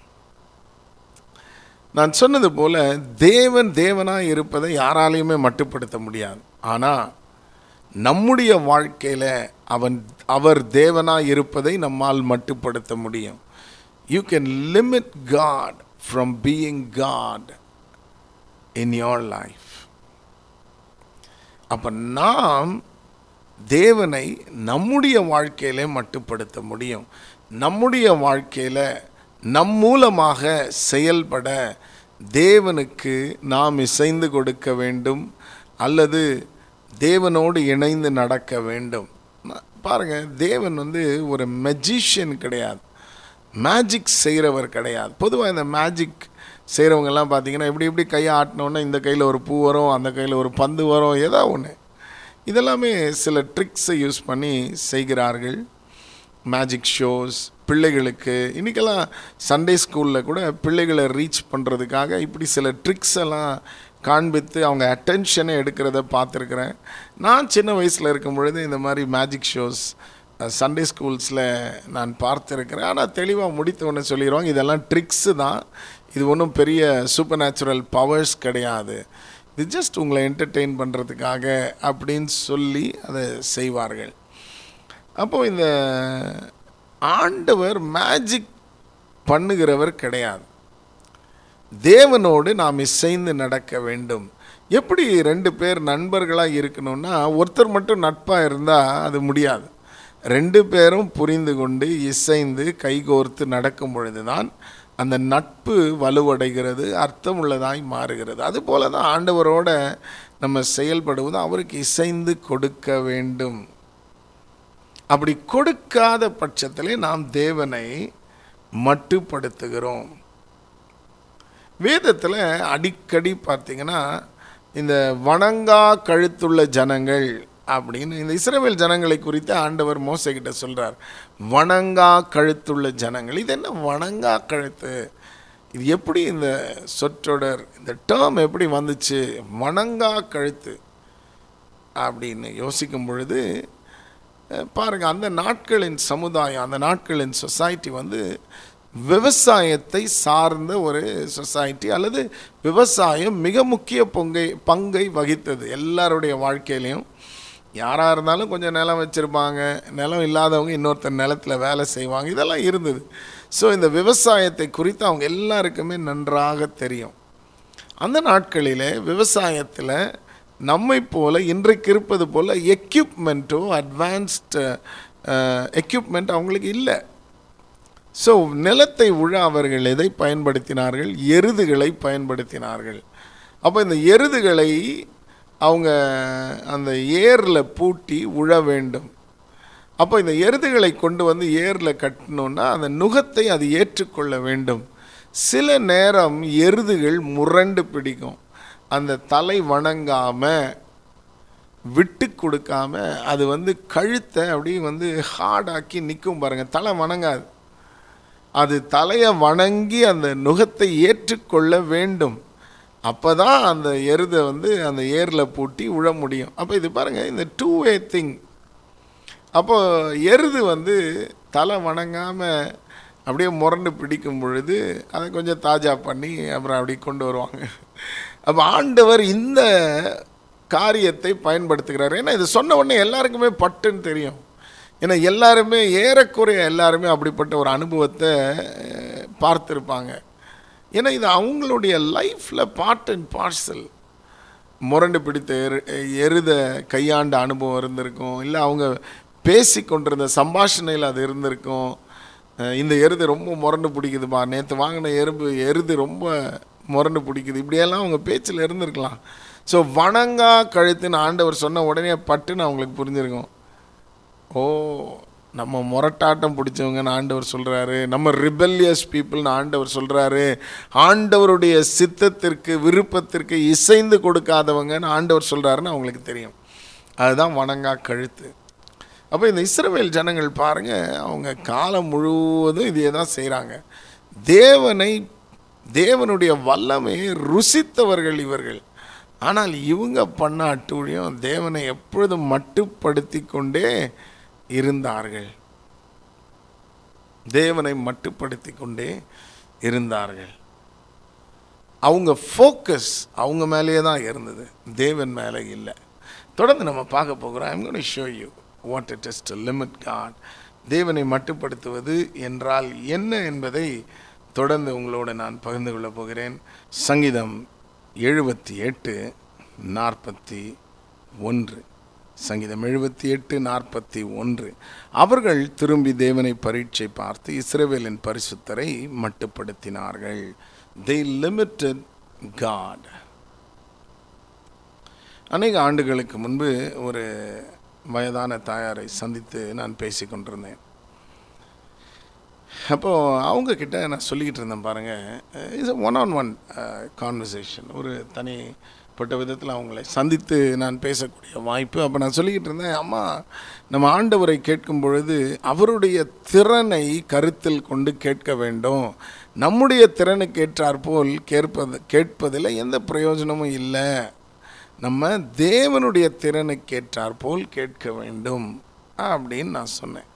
நான் சொன்னது போல தேவன் தேவனாக இருப்பதை யாராலையுமே மட்டுப்படுத்த முடியாது. ஆனால் நம்முடைய வாழ்க்கையில் அவன் அவர் தேவனாக இருப்பதை நம்மால் மட்டுப்படுத்த முடியும். You can limit God from being God in your life. அப்போ நாம் தேவனை நம்முடைய வாழ்க்கையிலே மட்டுப்படுத்த முடியும். நம்முடைய வாழ்க்கையில் நம் மூலமாக செயல்பட தேவனுக்கு நாம் இசைந்து கொடுக்க வேண்டும், அல்லது தேவனோடு இணைந்து நடக்க வேண்டும். பாருங்கள், தேவன் வந்து ஒரு மெஜிஷியன் கிடையாது, மேஜிக் செய்கிறவர் கிடையாது. பொதுவாக இந்த மேஜிக் செய்கிறவங்கெல்லாம் பார்த்தீங்கன்னா, இப்படி இப்படி கையை ஆட்டினோன்னா இந்த கையில் ஒரு பூ வரும், அந்த கையில் ஒரு பந்து வரும், ஏதோ ஒன்று. இதெல்லாமே சில ட்ரிக்ஸை யூஸ் பண்ணி செய்கிறார்கள். மேஜிக் ஷோஸ் பிள்ளைகளுக்கு, இன்றைக்கெல்லாம் சண்டே ஸ்கூலில் கூட பிள்ளைகளை ரீச் பண்ணுறதுக்காக இப்படி சில ட்ரிக்ஸ் எல்லாம் காண்பித்து அவங்க அட்டென்ஷனை எடுக்கிறத பார்த்துருக்குறேன். நான் சின்ன வயசில் இருக்கும் பொழுது இந்த மாதிரி மேஜிக் ஷோஸ் சண்டே ஸ்கூல்ஸில் நான் பார்த்துருக்கிறேன். ஆனால் தெளிவாக முடித்த உடனே சொல்லிடுவாங்க, இதெல்லாம் ட்ரிக்ஸு தான், இது ஒன்றும் பெரிய சூப்பர் நேச்சுரல் பவர்ஸ் கிடையாது, இது ஜஸ்ட் உங்களை என்டர்டெயின் பண்ணுறதுக்காக அப்படின்னு சொல்லி அதை செய்வார்கள். அப்போது இந்த ஆண்டவர் மேஜிக் பண்ணுகிறவர் கிடையாது. தேவனோடு நாம் இசைந்து நடக்க வேண்டும். எப்படி ரெண்டு பேர் நண்பர்களாக இருக்கணும்னா, ஒருத்தர் மட்டும் நட்பாக இருந்தால் அது முடியாது. ரெண்டு பேரும் புரிந்து கொண்டு இசைந்து கைகோர்த்து நடக்கும் பொழுது தான் அந்த நட்பு வலுவடைகிறது, அர்த்தம் உள்ளதாய் மாறுகிறது. அதுபோல தான் ஆண்டவரோட நம்ம செயல்படுவது, அவருக்கு இசைந்து கொடுக்க வேண்டும். அப்படி கொடுக்காத பட்சத்திலே நாம் தேவனை மட்டுப்படுத்துகிறோம். வேதத்தில் அடிக்கடி பார்த்தீங்கன்னா, இந்த வணங்கா கழுத்துள்ள ஜனங்கள் அப்படின்னு இந்த இஸ்ரவேல் ஜனங்களை குறித்து ஆண்டவர் மோசேகிட்ட சொல்கிறார். வணங்கா கழுத்துள்ள ஜனங்கள். இது என்ன வணங்கா கழுத்து? இது எப்படி இந்த சொற்றொடர், இந்த டேர்ம் எப்படி வந்துச்சு, வணங்கா கழுத்து அப்படின்னு யோசிக்கும் பொழுது பாருங்கள், அந்த நாட்களின் சமுதாயம், அந்த நாட்களின் சொசைட்டி வந்து விவசாயத்தை சார்ந்த ஒரு சொசைட்டி, அல்லது விவசாயம் மிக முக்கிய பங்கை பங்கை வகித்தது எல்லாருடைய வாழ்க்கையிலையும். யாராக இருந்தாலும் கொஞ்சம் நிலம் வச்சுருப்பாங்க, நிலம் இல்லாதவங்க இன்னொருத்தர் நிலத்தில் வேலை செய்வாங்க, இதெல்லாம் இருந்தது. ஸோ இந்த விவசாயத்தை குறித்து அவங்க எல்லாருக்குமே நன்றாக தெரியும். அந்த நாட்களில் விவசாயத்தில் நம்மை போல் இன்றைக்கு இருப்பது போல் எக்யூப்மெண்ட்டோ அட்வான்ஸ்டு எக்யூப்மெண்ட் அவங்களுக்கு இல்லை. ஸோ நிலத்தை உழ அவர்கள் எதை பயன்படுத்தினார்கள்? எருதுகளை பயன்படுத்தினார்கள். அப்போ இந்த எருதுகளை அவங்க அந்த ஏரில் பூட்டி உழ வேண்டும். அப்போ இந்த எருதுகளை கொண்டு வந்து ஏரில் கட்டணுன்னா அந்த நுகத்தை அது ஏற்றுக்கொள்ள வேண்டும். சில நேரம் எருதுகள் முரண்டு பிடிக்கும். அந்த தலை வணங்காமல் விட்டு கொடுக்காம அது வந்து கழுத்தை அப்படியே வந்து ஹார்டாக்கி நிற்கும் பாருங்கள். தலை வணங்காது. அது தலையை வணங்கி அந்த நுகத்தை ஏற்றுக்கொள்ள வேண்டும். அப்போ தான் அந்த எருதை வந்து அந்த ஏரில் பூட்டி உழ முடியும். அப்போ இது பாருங்கள், இந்த டூ வே திங். அப்போ எருது வந்து தலை வணங்காமல் அப்படியே முரண்டு பிடிக்கும் பொழுது அதை கொஞ்சம் தாஜா பண்ணி அப்புறம் அப்படி கொண்டு வருவாங்க. அப்போ ஆண்டவர் இந்த காரியத்தை பயன்படுத்துகிறார். ஏன்னா இது சொன்ன உடனே எல்லாருக்குமே பட்டுன்னு தெரியும். ஏன்னா எல்லாருமே ஏறக்குறைய எல்லாருமே அப்படிப்பட்ட ஒரு அனுபவத்தை பார்த்துருப்பாங்க. ஏன்னா இது அவங்களுடைய லைஃப்பில் பார்ட் அண்ட் பார்சல். முரண்டு பிடித்த எரு எருத கையாண்ட அனுபவம் இருந்திருக்கும். இல்லை அவங்க பேசி கொண்டிருந்த சம்பாஷணையில் அது இருந்திருக்கும். இந்த எருது ரொம்ப முரண்டு பிடிக்குதுப்பா, நேற்று வாங்கின எறும்பு எருது ரொம்ப முரண்டு பிடிக்குது, இப்படியெல்லாம் அவங்க பேச்சில் இருந்திருக்கலாம். ஸோ வணங்கா கழுத்துன்னு ஆண்டவர் சொன்ன உடனே பட்டுன்னு அவங்களுக்கு புரிஞ்சிருக்கும். ஓ, நம்ம முரட்டாட்டம் பிடிச்சவங்கன்னு ஆண்டவர் சொல்கிறாரு, நம்ம ரிபெல்லியஸ் பீப்புள்னு ஆண்டவர் சொல்கிறாரு, ஆண்டவருடைய சித்தத்திற்கு விருப்பத்திற்கு இசைந்து கொடுக்காதவங்கன்னு ஆண்டவர் சொல்கிறாருன்னு அவங்களுக்கு தெரியும். அதுதான் வணங்கா கழுத்து. அப்போ இந்த இஸ்ரவேல் ஜனங்கள் பாருங்கள், அவங்க காலம் முழுவதும் இதையே தான் செய்கிறாங்க. தேவனை தேவனுடைய வல்லமையை ருசித்தவர்கள் இவர்கள். ஆனால் இவங்க பண்ண அட்டூழியம் தேவனை எப்பொழுதும் மட்டுப்படுத்தி கொண்டே இருந்தார்கள். தேவனை மட்டுப்படுத்தி கொண்டே இருந்தார்கள். அவங்க ஃபோக்கஸ் அவங்க மேலேயே தான் இருந்தது, தேவன் மேலே இல்லை. தொடர்ந்து நம்ம பார்க்க போகிறோம். I'm going to show you what it is to limit God. தேவனை மட்டுப்படுத்துவது என்றால் என்ன என்பதை தொடர்ந்து உங்களோடு நான் பகிர்ந்து கொள்ளப் போகிறேன். சங்கீதம் எழுபத்தி எட்டு நாற்பத்தி ஒன்று. சங்கீதம் எழுபத்தி எட்டு நாற்பத்தி ஒன்று. அவர்கள் திரும்பி தேவனை பரீட்சை பார்த்து இஸ்ரவேலின் பரிசுத்தரை மட்டுப்படுத்தினார்கள். They limited God. அநேக ஆண்டுகளுக்கு முன்பு ஒரு வயதான தாயாரை சந்தித்து நான் பேசி கொண்டிருந்தேன். அப்போது அவங்கக்கிட்ட நான் சொல்லிக்கிட்டு இருந்தேன் பாருங்கள், it's a one on one conversation. ஒரு தனிப்பட்ட விதத்தில் அவங்களை சந்தித்து நான் பேசக்கூடிய வாய்ப்பு. அப்போ நான் சொல்லிக்கிட்டு இருந்தேன், அம்மா, நம்ம ஆண்டவரை கேட்கும் பொழுது அவருடைய திறனை கருத்தில் கொண்டு கேட்க வேண்டும். நம்முடைய திறனுக்கு ஏற்றாற்போல் கேட்பது கேட்பதில் எந்த பிரயோஜனமும் இல்லை. நம்ம தேவனுடைய திறனுக்கு ஏற்றாற்போல் கேட்க வேண்டும் அப்படின்னு நான் சொன்னேன்.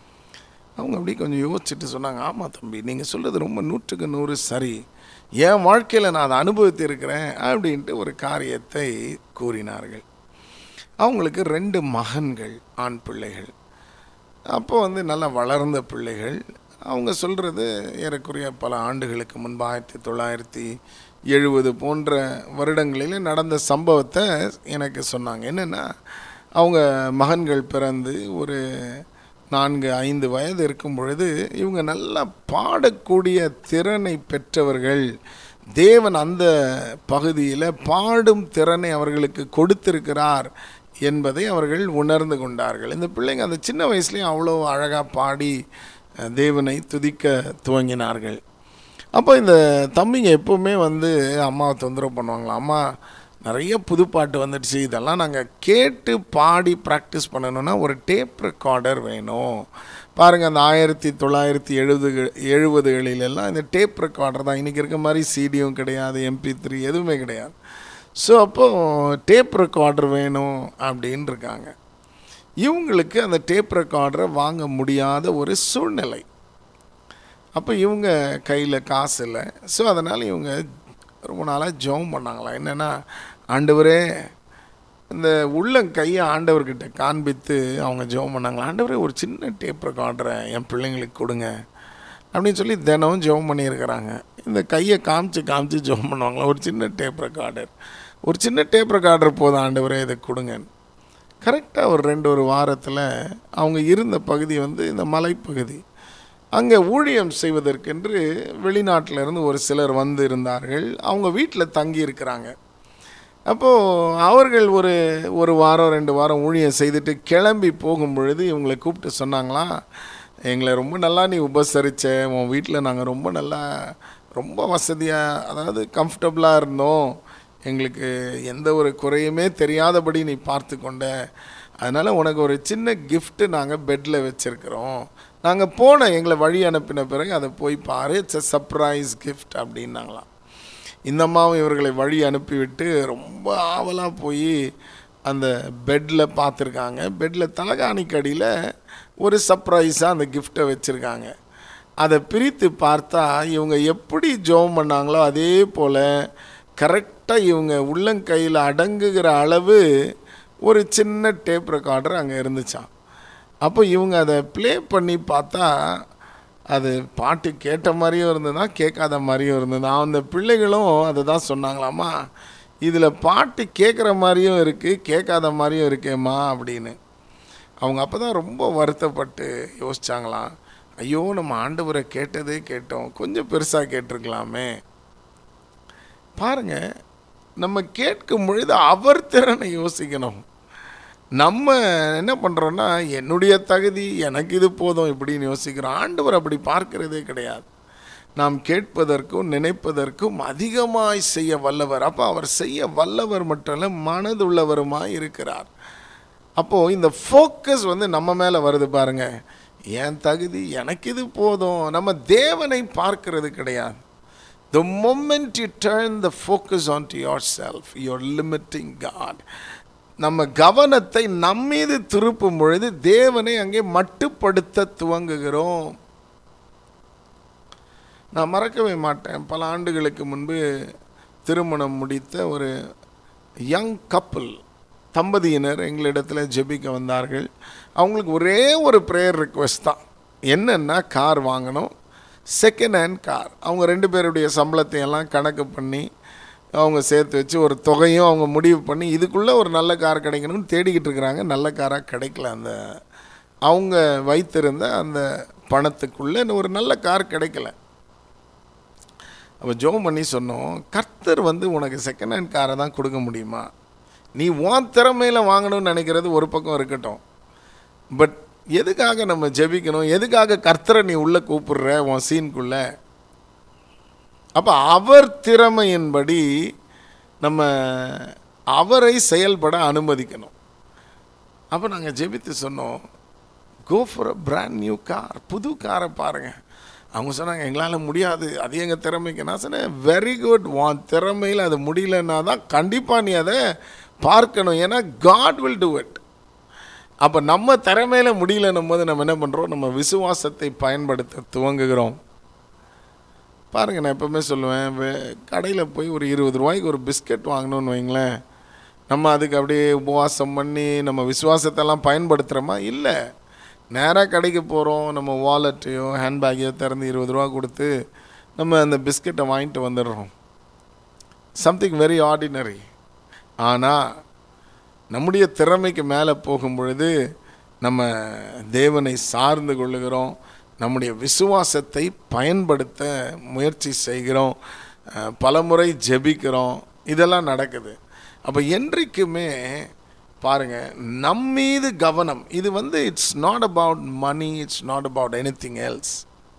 அவங்க அப்படி கொஞ்சம் யோசிச்சுட்டு சொன்னாங்க, ஆமாம் தம்பி, நீங்கள் சொல்கிறது ரொம்ப நூற்றுக்கு நூறு சரி, என் வாழ்க்கையில் நான் அதை அனுபவித்து இருக்கிறேன் அப்படின்ட்டு ஒரு காரியத்தை கூறினார்கள். அவங்களுக்கு ரெண்டு மகன்கள், ஆண் பிள்ளைகள். அப்போ வந்து நல்லா வளர்ந்த பிள்ளைகள். அவங்க சொல்கிறது ஏறக்குறைய பல ஆண்டுகளுக்கு முன்பு ஆயிரத்தி தொள்ளாயிரத்தி எழுபது போன்ற வருடங்களில் நடந்த சம்பவத்தை எனக்கு சொன்னாங்க. என்னென்னா, அவங்க மகன்கள் பிறந்து ஒரு நான்கு ஐந்து வயது இருக்கும் பொழுது இவங்க நல்லா பாடக்கூடிய திறனை பெற்றவர்கள். தேவன் அந்த பகுதியில் பாடும் திறனை அவர்களுக்கு கொடுத்திருக்கிறார் என்பதை அவர்கள் உணர்ந்து கொண்டார்கள். இந்த பிள்ளைங்க அந்த சின்ன வயசுலேயும் அவ்வளோ அழகாக பாடி தேவனை துதிக்க துவங்கினார்கள். அப்போ இந்த தம்பிங்க எப்போவுமே வந்து அம்மாவை தொந்தரவு பண்ணுவாங்களா, அம்மா நிறைய புதுப்பாட்டு வந்துடுச்சு, இதெல்லாம் நாங்கள் கேட்டு பாடி ப்ராக்டிஸ் பண்ணணுன்னா ஒரு டேப் ரெக்கார்டர் வேணும். பாருங்கள், அந்த ஆயிரத்தி தொள்ளாயிரத்தி எழுபது எழுபதுகளிலெல்லாம் இந்த டேப் ரெக்கார்டர் தான். இன்றைக்கி இருக்க மாதிரி சிடியும் கிடையாது, எம்பி த்ரீ எதுவுமே கிடையாது. ஸோ அப்போது டேப் ரெக்கார்டர் வேணும் அப்படின்னு இருக்காங்க. இவங்களுக்கு அந்த டேப் ரெக்கார்டரை வாங்க முடியாத ஒரு சூழ்நிலை. அப்போ இவங்க கையில் காசு இல்லை. ஸோ அதனால் இவங்க ரொம்ப நாளாக ஜெபம் பண்ணாங்களாம். என்னென்னா, ஆண்டவரே, இந்த உள்ளங்கையை ஆண்டவர்கிட்ட காண்பித்து அவங்க ஜெபம் பண்ணாங்களா, ஆண்டவரே ஒரு சின்ன டேப் ரெக்கார்டரை என் பிள்ளைங்களுக்கு கொடுங்க அப்படின்னு சொல்லி தினமும் ஜெபம் பண்ணியிருக்கிறாங்க. இந்த கையை காமிச்சு காமிச்சு ஜெபம் பண்ணுவாங்களா, ஒரு சின்ன டேப் ரெக்கார்டர், ஒரு சின்ன டேப் ரெக்கார்டர் போதும் ஆண்டவரே இதை கொடுங்க. கரெக்டாக ஒரு ரெண்டு ஒரு வாரத்தில் அவங்க இருந்த பகுதி வந்து இந்த மலைப்பகுதி. அங்கே ஊழியம் செய்வதற்கென்று வெளிநாட்டிலேருந்து ஒரு சிலர் வந்து இருந்தார்கள். அவங்க வீட்டில் தங்கி இருக்கிறாங்க. அப்போது அவர்கள் ஒரு ஒரு வாரம் ரெண்டு வாரம் ஊழியம் செய்துட்டு கிளம்பி போகும் பொழுது இவங்களை கூப்பிட்டு சொன்னாங்களாம், எங்களை ரொம்ப நல்லா நீ உபசரித்த, உன் வீட்டில் நாங்கள் ரொம்ப நல்லா ரொம்ப வசதியாக அதாவது கம்ஃபர்டபுளாக இருந்தோம், எங்களுக்கு எந்த ஒரு குறையுமே தெரியாதபடி நீ பார்த்து கொண்ட, அதனால் உனக்கு ஒரு சின்ன கிஃப்ட்டு நாங்கள் பெட்டில் வச்சுருக்கிறோம், நாங்கள் போன எங்களை வழி அனுப்பின பிறகு அதை போய் பாரு, இட்ஸ் எ சர்ப்ரைஸ் கிஃப்ட் அப்படின்னாங்களாம். இந்த அம்மாவும் இவர்களை வழி அனுப்பிவிட்டு ரொம்ப ஆவலாக போய் அந்த பெட்டில் பார்த்துருக்காங்க. பெட்டில் தலகாணிக்கு அடியில் ஒரு சர்ப்ரைஸாக அந்த கிஃப்டை வச்சுருக்காங்க. அதை பிரித்து பார்த்தா இவங்க எப்படி ஜெபம் பண்ணாங்களோ அதே போல் கரெக்டாக இவங்க உள்ளங்கையில் அடங்குகிற அளவு ஒரு சின்ன டேப் ரெக்கார்டர் அங்கே இருந்துச்சான். அப்போ இவங்க அதை ப்ளே பண்ணி பார்த்தா அது பாட்டு கேட்ட மாதிரியும் இருந்ததுன்னா கேட்காத மாதிரியும் இருந்தது. அந்த பிள்ளைகளும் அதை தான் சொன்னாங்களாம்மா, இதில் பாட்டு கேட்குற மாதிரியும் இருக்குது கேட்காத மாதிரியும் இருக்கேம்மா அப்படின்னு. அவங்க அப்போ தான் ரொம்ப வருத்தப்பட்டு யோசிச்சாங்களாம், ஐயோ நம்ம ஆண்டவரை கேட்டதே கேட்டோம், கொஞ்சம் பெருசாக கேட்டிருக்கலாமே. பாருங்கள், நம்ம கேட்கும் பொழுது அவர் திறனை யோசிக்கணும். நம்ம என்ன பண்ணுறோன்னா என்னுடைய தகுதி எனக்கு இது போதும் இப்படின்னு யோசிக்கிறோம். ஆண்டவர் அப்படி பார்க்கிறதே கிடையாது. நாம் கேட்பதற்கும் நினைப்பதற்கும் அதிகமாய் செய்ய வல்லவர். அப்போ அவர் செய்ய வல்லவர் மட்டும் இல்லை, மனதுள்ளவருமாய் இருக்கிறார். அப்போது இந்த ஃபோக்கஸ் வந்து நம்ம மேலே வருது பாருங்கள். என் தகுதி எனக்கு இது போதும், நம்ம தேவனை பார்க்கிறது கிடையாது. The moment you turn the focus onto yourself, you're limiting God. நம்ம கவனத்தை நம்மீது திருப்பும் பொழுது தேவனை அங்கே மட்டுப்படுத்த துவங்குகிறோம். நான் மறக்கவே மாட்டேன், பல ஆண்டுகளுக்கு முன்பு திருமணம் முடித்த ஒரு யங் கப்புள் தம்பதியினர் எங்களிடத்தில் ஜெபிக்க வந்தார்கள். அவங்களுக்கு ஒரே ஒரு ப்ரேயர் ரிக்வெஸ்ட் தான். என்னென்னா கார் வாங்கணும், செகண்ட் ஹேண்ட் கார். அவங்க ரெண்டு பேருடைய சம்பளத்தை எல்லாம் கணக்கு பண்ணி அவங்க சேர்த்து வச்சு ஒரு தொகையும் அவங்க முடிவு பண்ணி இதுக்குள்ளே ஒரு நல்ல கார் கிடைக்கணும்னு தேடிக்கிட்டு இருக்கிறாங்க. நல்ல காராக கிடைக்கல. அந்த அவங்க வைத்திருந்த அந்த பணத்துக்குள்ளே ஒரு நல்ல கார் கிடைக்கல. அப்போ ஜெபம் பண்ணி சொன்னோம், கர்த்தர் வந்து உனக்கு செகண்ட் ஹேண்ட் காரை தான் கொடுக்க முடியுமா? நீ உன் திறமையில் வாங்கணும்னு நினைக்கிறது ஒரு பக்கம் இருக்கட்டும், பட் எதுக்காக நம்ம ஜெபிக்கணும்? எதுக்காக கர்த்தரை நீ உள்ளே கூப்பிடுற உன் சீனுக்குள்ளே? அப்போ அவர் திறமையின்படி நம்ம அவரை செயல்பட அனுமதிக்கணும். அப்போ நாங்கள் ஜெபித்து சொன்னோம், go for a brand new car, புது காரை பாருங்கள். அவங்க சொன்னாங்க எங்களால் முடியாது, அது எங்கள் திறமைக்கு. நான் சொன்னேன் வெரி குட், உன் திறமையில் அது முடியலன்னா தான் கண்டிப்பாக நீ அதை பார்க்கணும், ஏன்னா காட் வில் டூ இட். அப்போ நம்ம திறமையில் முடியலன்னும் போது நம்ம என்ன பண்ணுறோம்? நம்ம விசுவாசத்தை பயன்படுத்த துவங்குகிறோம். பாருங்கள், நான் எப்போவுமே சொல்லுவேன், கடையில் போய் ஒரு இருபது ரூபாய்க்கு ஒரு பிஸ்கட் வாங்கணும்னு வைங்களேன், நம்ம அதுக்கு அப்படியே உபவாசம் பண்ணி நம்ம விசுவாசத்தெல்லாம் பயன்படுத்துகிறோமா? இல்லை. நேராக கடைக்கு போகிறோம், நம்ம வாலெட்டையோ ஹேண்ட்பேக்கையோ திறந்து இருபது ரூபா கொடுத்து நம்ம அந்த பிஸ்கட்டை வாங்கிட்டு வந்துடுறோம். Something very ordinary. ஆனால் நம்முடைய திறமைக்கு மேலே போகும் பொழுது நம்ம தேவனை சார்ந்து கொள்ளுகிறோம், நம்முடைய விசுவாசத்தை பயன்படுத்த முயற்சி செய்கிறோம், பலமுறை ஜெபிக்கிறோம், இதெல்லாம் நடக்குது. அப்போ என்றைக்குமே பாருங்கள், நம்மீது கவனம். இது வந்து it's not about money, it's not about anything else.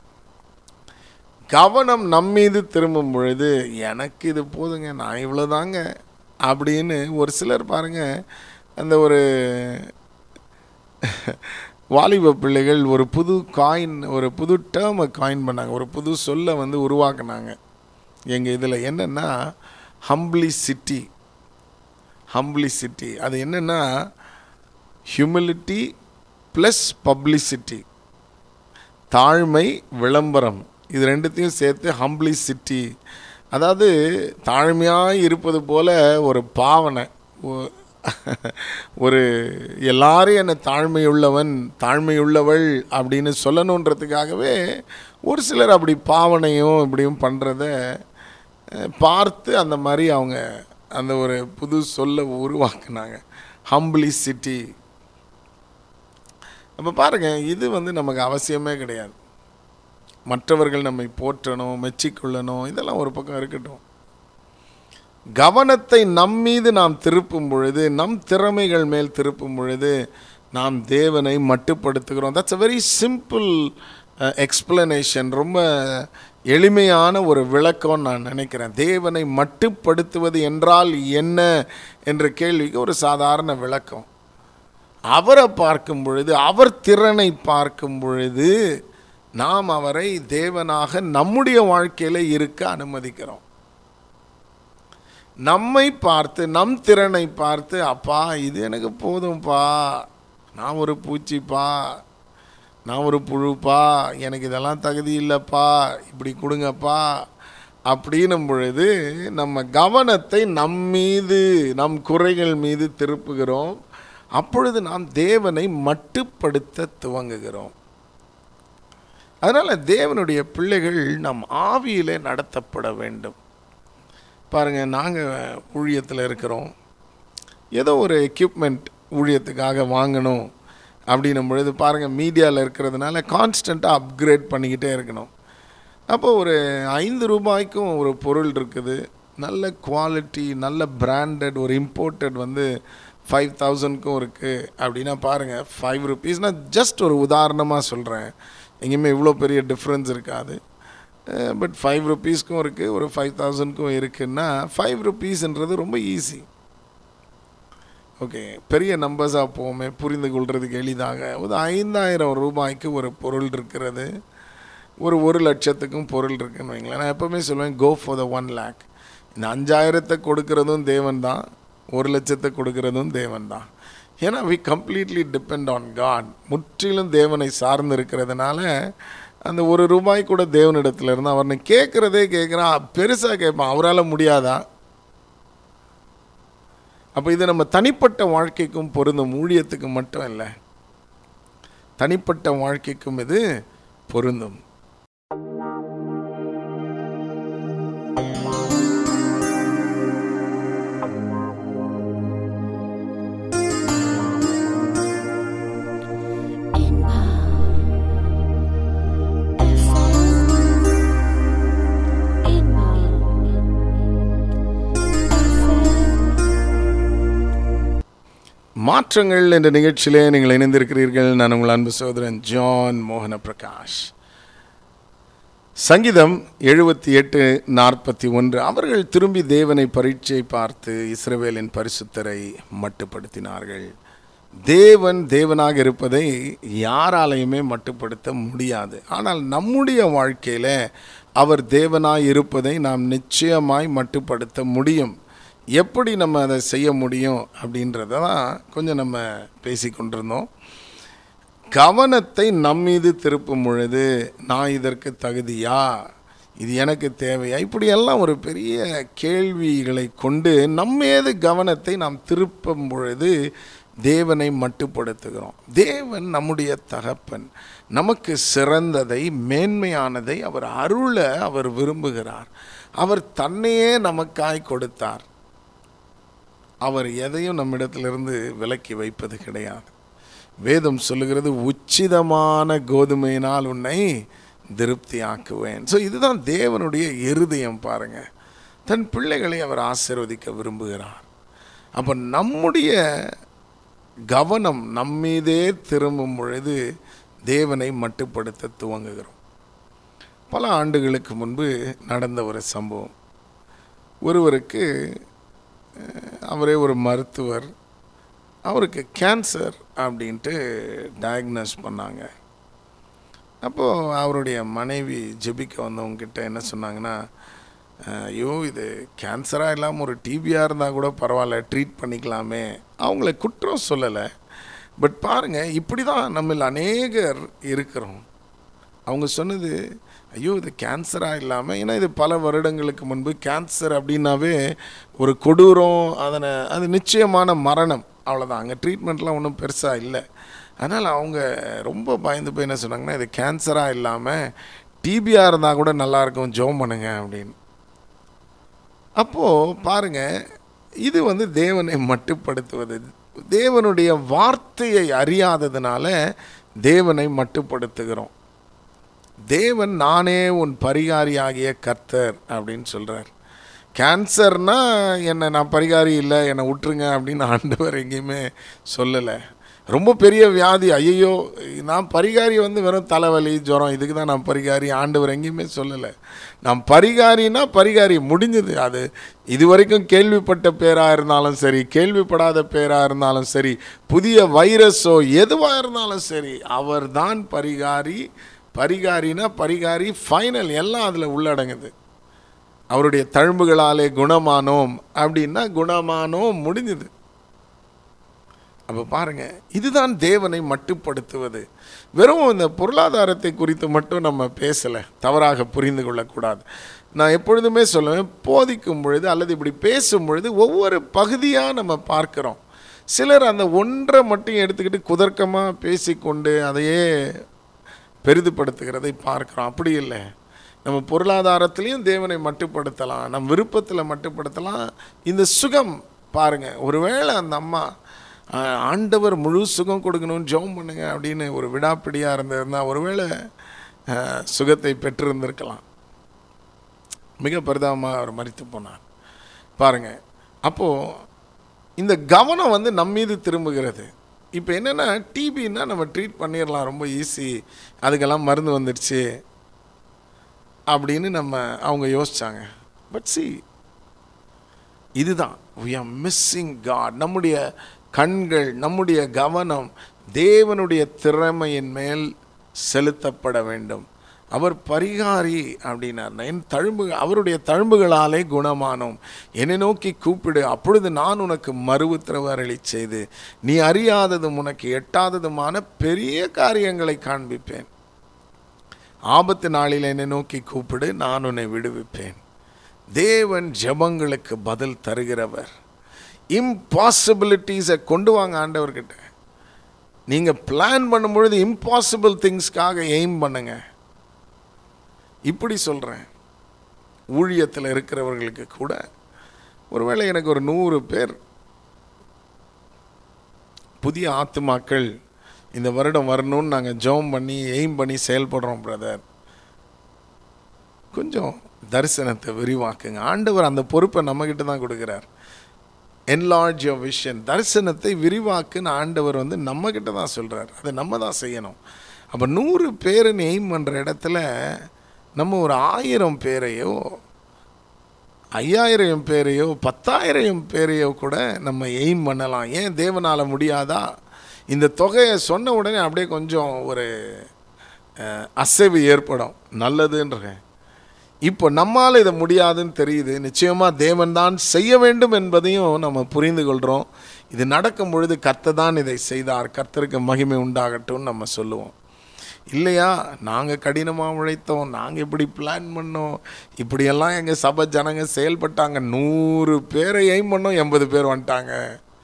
கவனம் நம்மீது திரும்பும் பொழுது எனக்கு இது போதுங்க, நான் இவ்வளோதாங்க அப்படின்னு ஒரு சிலர் பாருங்கள், அந்த ஒரு வாலிப பிள்ளைகள் ஒரு புது காயின், ஒரு புது டேர்மை காயின் பண்ணாங்க, ஒரு புது சொல்லை வந்து உருவாக்குனாங்க எங்கள் இதில். என்னென்னா ஹம்பிளிசிட்டி. ஹம்பிளிசிட்டி அது என்னென்னா ஹியூமிலிட்டி ப்ளஸ் பப்ளிசிட்டி, தாழ்மை விளம்பரம், இது ரெண்டுத்தையும் சேர்த்து ஹம்பிளிசிட்டி. அதாவது தாழ்மையாக இருப்பது போல் ஒரு பாவனை, ஒரு எல்லாரும் என்னை தாழ்மையுள்ளவன் தாழ்மையுள்ளவள் அப்படின்னு சொல்லணுன்றதுக்காகவே ஒரு சிலர் அப்படி பாவனையும் இப்படியும் பண்ணுறத பார்த்து அந்த மாதிரி அவங்க அந்த ஒரு புது சொல்லை உருவாக்குனாங்க. ஹம்பிளிசிட்டி. அப்போ பாருங்கள், இது வந்து நமக்கு அவசியமே கிடையாது. மற்றவர்கள் நம்மை போற்றணும், மெச்சிக்கொள்ளணும், இதெல்லாம் ஒரு பக்கம் இருக்கட்டும். கவனத்தை நம் மீது நாம் திருப்பும் பொழுது, நம் திறமைகள் மேல் திருப்பும் பொழுது நாம் தேவனை மட்டுப்படுத்துகிறோம். That's a very simple explanation. ரொம்ப எளிமையான ஒரு விளக்கம் நான் நினைக்கிறேன். தேவனை மட்டுப்படுத்துவது என்றால் என்ன என்ற கேள்விக்கு ஒரு சாதாரண விளக்கம். அவரை பார்க்கும் பொழுது, அவர் திறனை பார்க்கும் பொழுது நாம் அவரை தேவனாக நம்முடைய வாழ்க்கையில் இருக்க அனுமதிக்கிறோம். நம்மை பார்த்து, நம் திறனை பார்த்து, அப்பா இது எனக்கு போதும்பா, நான் ஒரு பூச்சிப்பா, நான் ஒரு புழுப்பா, எனக்கு இதெல்லாம் தகுதி இல்லைப்பா, இப்படி கொடுங்கப்பா அப்படின்னும் பொழுது நம்ம கவனத்தை நம் மீது, நம் குறைகள் மீது திருப்புகிறோம். அப்பொழுது நாம் தேவனை மட்டுப்படுத்த துவங்குகிறோம். அதனால் தேவனுடைய பிள்ளைகள் நம் ஆவியிலே நடத்தப்பட வேண்டும். பாருங்கள், நாங்கள் ஊழியத்தில் இருக்கிறோம். ஏதோ ஒரு எக்யூப்மெண்ட் ஊழியத்துக்காக வாங்கணும் அப்படின்னும் பொழுது பாருங்கள், மீடியாவில் இருக்கிறதுனால கான்ஸ்டண்ட்டாக அப்கிரேட் பண்ணிக்கிட்டே இருக்கணும். அப்போ ஒரு ஐந்து ரூபாய்க்கும் ஒரு பொருள் இருக்குது, நல்ல குவாலிட்டி, நல்ல பிராண்டட், ஒரு இம்போர்ட்டட் வந்து ஃபைவ் தௌசண்ட்க்கும் இருக்குது அப்படின்னா பாருங்கள், ஃபைவ் ருபீஸ்னால் ஜஸ்ட் ஒரு உதாரணமாக சொல்கிறேன், எங்கேயுமே இவ்வளோ பெரிய டிஃப்ரென்ஸ் இருக்காது. பட் ஃபைவ் ருபீஸ்க்கும் இருக்குது, ஒரு ஃபைவ் தௌசண்ட்க்கும் இருக்குன்னா ஃபைவ் ருபீஸ்ன்றது ரொம்ப ஈஸி. ஓகே, பெரிய நம்பர்ஸாக போவோமே, புரிந்து கொள்றதுக்கு எளிதாக. ஒரு ஐந்தாயிரம் ரூபாய்க்கு ஒரு பொருள் இருக்கிறது, ஒரு ஒரு லட்சத்துக்கும் பொருள் இருக்குன்னு வைங்களேன். நான் எப்போவுமே சொல்லுவேன், go for the one lakh. இந்த அஞ்சாயிரத்தை கொடுக்கறதும் தேவன் தான், ஒரு லட்சத்தை கொடுக்கறதும் தேவன் தான். ஏன்னா we completely depend on God. முற்றிலும் தேவனை சார்ந்து இருக்கிறதுனால அந்த ஒரு ரூபாய் கூட தேவனிடத்தில் இருந்து அவனை கேட்குறதே கேட்குறான், பெருசாக கேட்பான், அவரால் முடியாதா? அப்போ இது நம்ம தனிப்பட்ட வாழ்க்கைக்கும் பொருந்தும், ஊழியத்துக்கு மட்டும் இல்லை, தனிப்பட்ட வாழ்க்கைக்கும் இது பொருந்தும். மாற்றங்கள் என்ற நிகழ்ச்சியிலே நீங்கள் இணைந்திருக்கிறீர்கள். நான் உங்கள் அன்பு சகோதரன் ஜான் மோகன பிரகாஷ். சங்கீதம் எழுபத்தி எட்டு நாற்பத்தி ஒன்று. அவர்கள் திரும்பி தேவனை பரீட்சை பார்த்து இஸ்ரவேலின் பரிசுத்தரை மட்டுப்படுத்தினார்கள். தேவன் தேவனாக இருப்பதை யாராலையுமே மட்டுப்படுத்த முடியாது. ஆனால் நம்முடைய வாழ்க்கையில் அவர் தேவனாய் இருப்பதை நாம் நிச்சயமாய் மட்டுப்படுத்த முடியும். எப்படி நம்ம அதை செய்ய முடியும் அப்படின்றத தான் கொஞ்சம் நம்ம பேசி கொண்டிருந்தோம். கவனத்தை நம்மீது திருப்பும் பொழுது, நான் இதற்கு தகுதியா, இது எனக்கு தேவையா, இப்படியெல்லாம் ஒரு பெரிய கேள்விகளை கொண்டு நம்மீது கவனத்தை நாம் திருப்பும் பொழுது தேவனை மட்டுப்படுத்துகிறோம். தேவன் நம்முடைய தகப்பன், நமக்கு சிறந்ததை, மேன்மையானதை அவர் அருள அவர் விரும்புகிறார். அவர் தன்னையே நமக்காய் கொடுத்தார். அவர் எதையும் நம்மிடத்திலிருந்து விலக்கி வைப்பது கிடையாது. வேதம் சொல்லுகிறது, உச்சிதமான கோதுமையினால் உன்னை திருப்தி ஆக்குவேன். ஸோ இதுதான் தேவனுடைய இருதயம். பாருங்க, தன் பிள்ளைகளை அவர் ஆசீர்வதிக்க விரும்புகிறார். அப்போ நம்முடைய கவனம் நம்மீதே திரும்பும் பொழுது தேவனை மட்டுப்படுத்த துவங்குகிறோம். பல ஆண்டுகளுக்கு முன்பு நடந்த ஒரு சம்பவம். ஒருவருக்கு, அவரே ஒரு மருத்துவர், அவருக்கு கேன்சர் அப்படின்ட்டு டயக்னோஸ் பண்ணாங்க. அப்போது அவருடைய மனைவி ஜெபிக்க வந்தவங்கக்கிட்ட என்ன சொன்னாங்கன்னா, ஐயோ இது கேன்சராக இல்லாமல் ஒரு டிபியாக இருந்தால் கூட பரவாயில்ல, ட்ரீட் பண்ணிக்கலாமே. அவங்கள குற்றம் சொல்லலை. பட் பாருங்கள், இப்படி தான் நம்மள அநேகர் இருக்கிறோம். அவங்க சொன்னது, ஐயோ இது கேன்சராக இல்லாமல், ஏன்னா இது பல வருடங்களுக்கு முன்பு கேன்சர் அப்படின்னாவே ஒரு கொடூரம், அதனை அது நிச்சயமான மரணம், அவ்வளோதான். அங்கே ட்ரீட்மெண்ட்லாம் ஒன்றும் பெருசாக இல்லை. அதனால் அவங்க ரொம்ப பயந்து போய் என்ன சொன்னாங்கன்னா, இது கேன்சராக இல்லாமல் டிபியாக இருந்தால் கூட நல்லாயிருக்கும், ஜெபம் பண்ணுங்க அப்படின்னு. அப்போது பாருங்கள், இது வந்து தேவனை மட்டுப்படுத்துவது. தேவனுடைய வார்த்தையை அறியாததுனால தேவனை மட்டுப்படுத்துகிறோம். தேவன் நானே உன் பரிகாரியாகிய கர்த்தர் அப்படின்னு சொல்கிறார். கேன்சர்னா என்னை நான் பரிகாரி இல்லை, என்னை விட்டுருங்க அப்படின்னு ஆண்டவர் எங்கேயுமே சொல்லலை. ரொம்ப பெரிய வியாதி, ஐயோ நான் பரிகாரி வந்து வெறும் தலைவலி ஜுரம் இதுக்கு தான் நான் பரிகாரி, ஆண்டவர் எங்கேயுமே சொல்லலை. நான் பரிகாரினா பரிகாரி முடிஞ்சது. அது இது வரைக்கும் கேள்விப்பட்ட பேராக இருந்தாலும் சரி, கேள்விப்படாத பேராக இருந்தாலும் சரி, புதிய வைரஸோ எதுவாக இருந்தாலும் சரி, அவர் தான் பரிகாரி. பரிகாரினா பரிகாரி ஃபைனல், எல்லாம் அதில் உள்ளடங்குது. அவருடைய தழும்புகளாலே குணமானோம் அப்படின்னா குணமானோம் முடிஞ்சுது. அப்போ பாருங்க, இதுதான் தேவனை மட்டுப்படுத்துவது. வெறும் இந்த பொருளாதாரத்தை குறித்து மட்டும் நம்ம பேசலை, தவறாக புரிந்து கொள்ளக்கூடாது. நான் எப்பொழுதுமே சொல்லுவேன், போதிக்கும் பொழுது அல்லது இப்படி பேசும் பொழுது ஒவ்வொரு பகுதியாக நம்ம பார்க்குறோம். சிலர் அந்த ஒன்றை மட்டும் எடுத்துக்கிட்டு குதர்க்கமாக பேசிக்கொண்டு அதையே பெரிதுபடுத்துகிறதை பார்க்குறோம். அப்படி இல்லை, நம்ம பொருளாதாரத்திலையும் தேவனை மட்டுப்படுத்தலாம், நம் விருப்பத்தில் மட்டுப்படுத்தலாம். இந்த சுகம் பாருங்கள், ஒருவேளை அந்த அம்மா ஆண்டவர் முழு சுகம் கொடுக்கணும்னு ஜெபம் பண்ணுங்க அப்படின்னு ஒரு விடாப்பிடியாக இருந்திருந்தா ஒருவேளை சுகத்தை பெற்றிருந்திருக்கலாம். மிக பரிதாபமாக அவர் மரித்து போனார் பாருங்கள். அப்போது இந்த கவனம் வந்து நம்ம மீது திரும்புகிறது. இப்போ என்னென்னா, டிபின்னா நம்ம ட்ரீட் பண்ணிடலாம், ரொம்ப ஈஸி, அதுக்கெல்லாம் மருந்து வந்துடுச்சு அப்படின்னு நம்ம அவங்க யோசித்தாங்க. பட் சி, இதுதான் we are missing God. நம்முடைய கண்கள், நம்முடைய கவனம் தேவனுடைய திறமையின் மேல் செலுத்தப்பட வேண்டும். அவர் பரிகாரி அப்படின்னார். என் தழும்பு அவருடைய தழும்புகளாலே குணமானோம், என்னை நோக்கி கூப்பிடு, அப்பொழுது நான் உனக்கு மறு உத்தரவு அருளி செய்து நீ அறியாததும் உனக்கு எட்டாததுமான பெரிய காரியங்களை காண்பிப்பேன். ஆபத்து நாளில் என்னை நோக்கி கூப்பிடு, நான் உன்னை விடுவிப்பேன். தேவன் ஜெபங்களுக்கு பதில் தருகிறவர். இம்பாசிபிலிட்டிஸை கொண்டு வாங்க ஆண்டவர்கிட்ட. நீங்கள் பிளான் பண்ணும் பொழுது இம்பாசிபிள் திங்ஸ்க்காக எய்ம் பண்ணுங்க. இப்படி சொல்கிறேன், ஊழியத்தில் இருக்கிறவர்களுக்கு கூட ஒருவேளை எனக்கு ஒரு நூறு பேர் புதிய ஆத்துமாக்கள் இந்த வருடம் வரணும்னு நாங்கள் ஜெபம் பண்ணி எய்ம் பண்ணி செயல்படுறோம் பிரதர். கொஞ்சம் தரிசனத்தை விரிவாக்குங்க. ஆண்டவர் அந்த பொறுப்பை நம்மக்கிட்ட தான் கொடுக்குறார். என்லார்ஜ் யுவர் விஷன், தரிசனத்தை விரிவாக்குன்னு ஆண்டவர் வந்து நம்மக்கிட்ட தான் சொல்கிறார். அதை நம்ம தான் செய்யணும். அப்போ நூறு பேருன்னு எய்ம் பண்ணுற இடத்துல நம்ம ஒரு ஆயிரம் பேரையோ ஐயாயிரம் பேரையோ பத்தாயிரம் பேரையோ கூட நம்ம எய்ம் பண்ணலாம். ஏன் தேவனால் முடியாதா? இந்த தொகையை சொன்ன உடனே அப்படியே கொஞ்சம் ஒரு அசைவு ஏற்படும். நல்லதுன்றேன். இப்போ நம்மால் இதை முடியாதுன்னு தெரியுது. நிச்சயமாக தேவன் தான் செய்ய வேண்டும் என்பதையும் நம்ம புரிந்து கொள்கிறோம். இது நடக்கும் பொழுது கர்த்தர் தான் இதை செய்தார், கர்த்தருக்கு மகிமை உண்டாகட்டும்னு நம்ம சொல்லுவோம். இல்லையா, நாங்கள் கடினமாக உழைத்தோம், நாங்கள் இப்படி பிளான் பண்ணோம், இப்படியெல்லாம் எங்கள் சபை ஜனங்க செயல்பட்டாங்க, நூறு பேரை எய்ம் பண்ணோம், எண்பது பேர் வந்துட்டாங்க.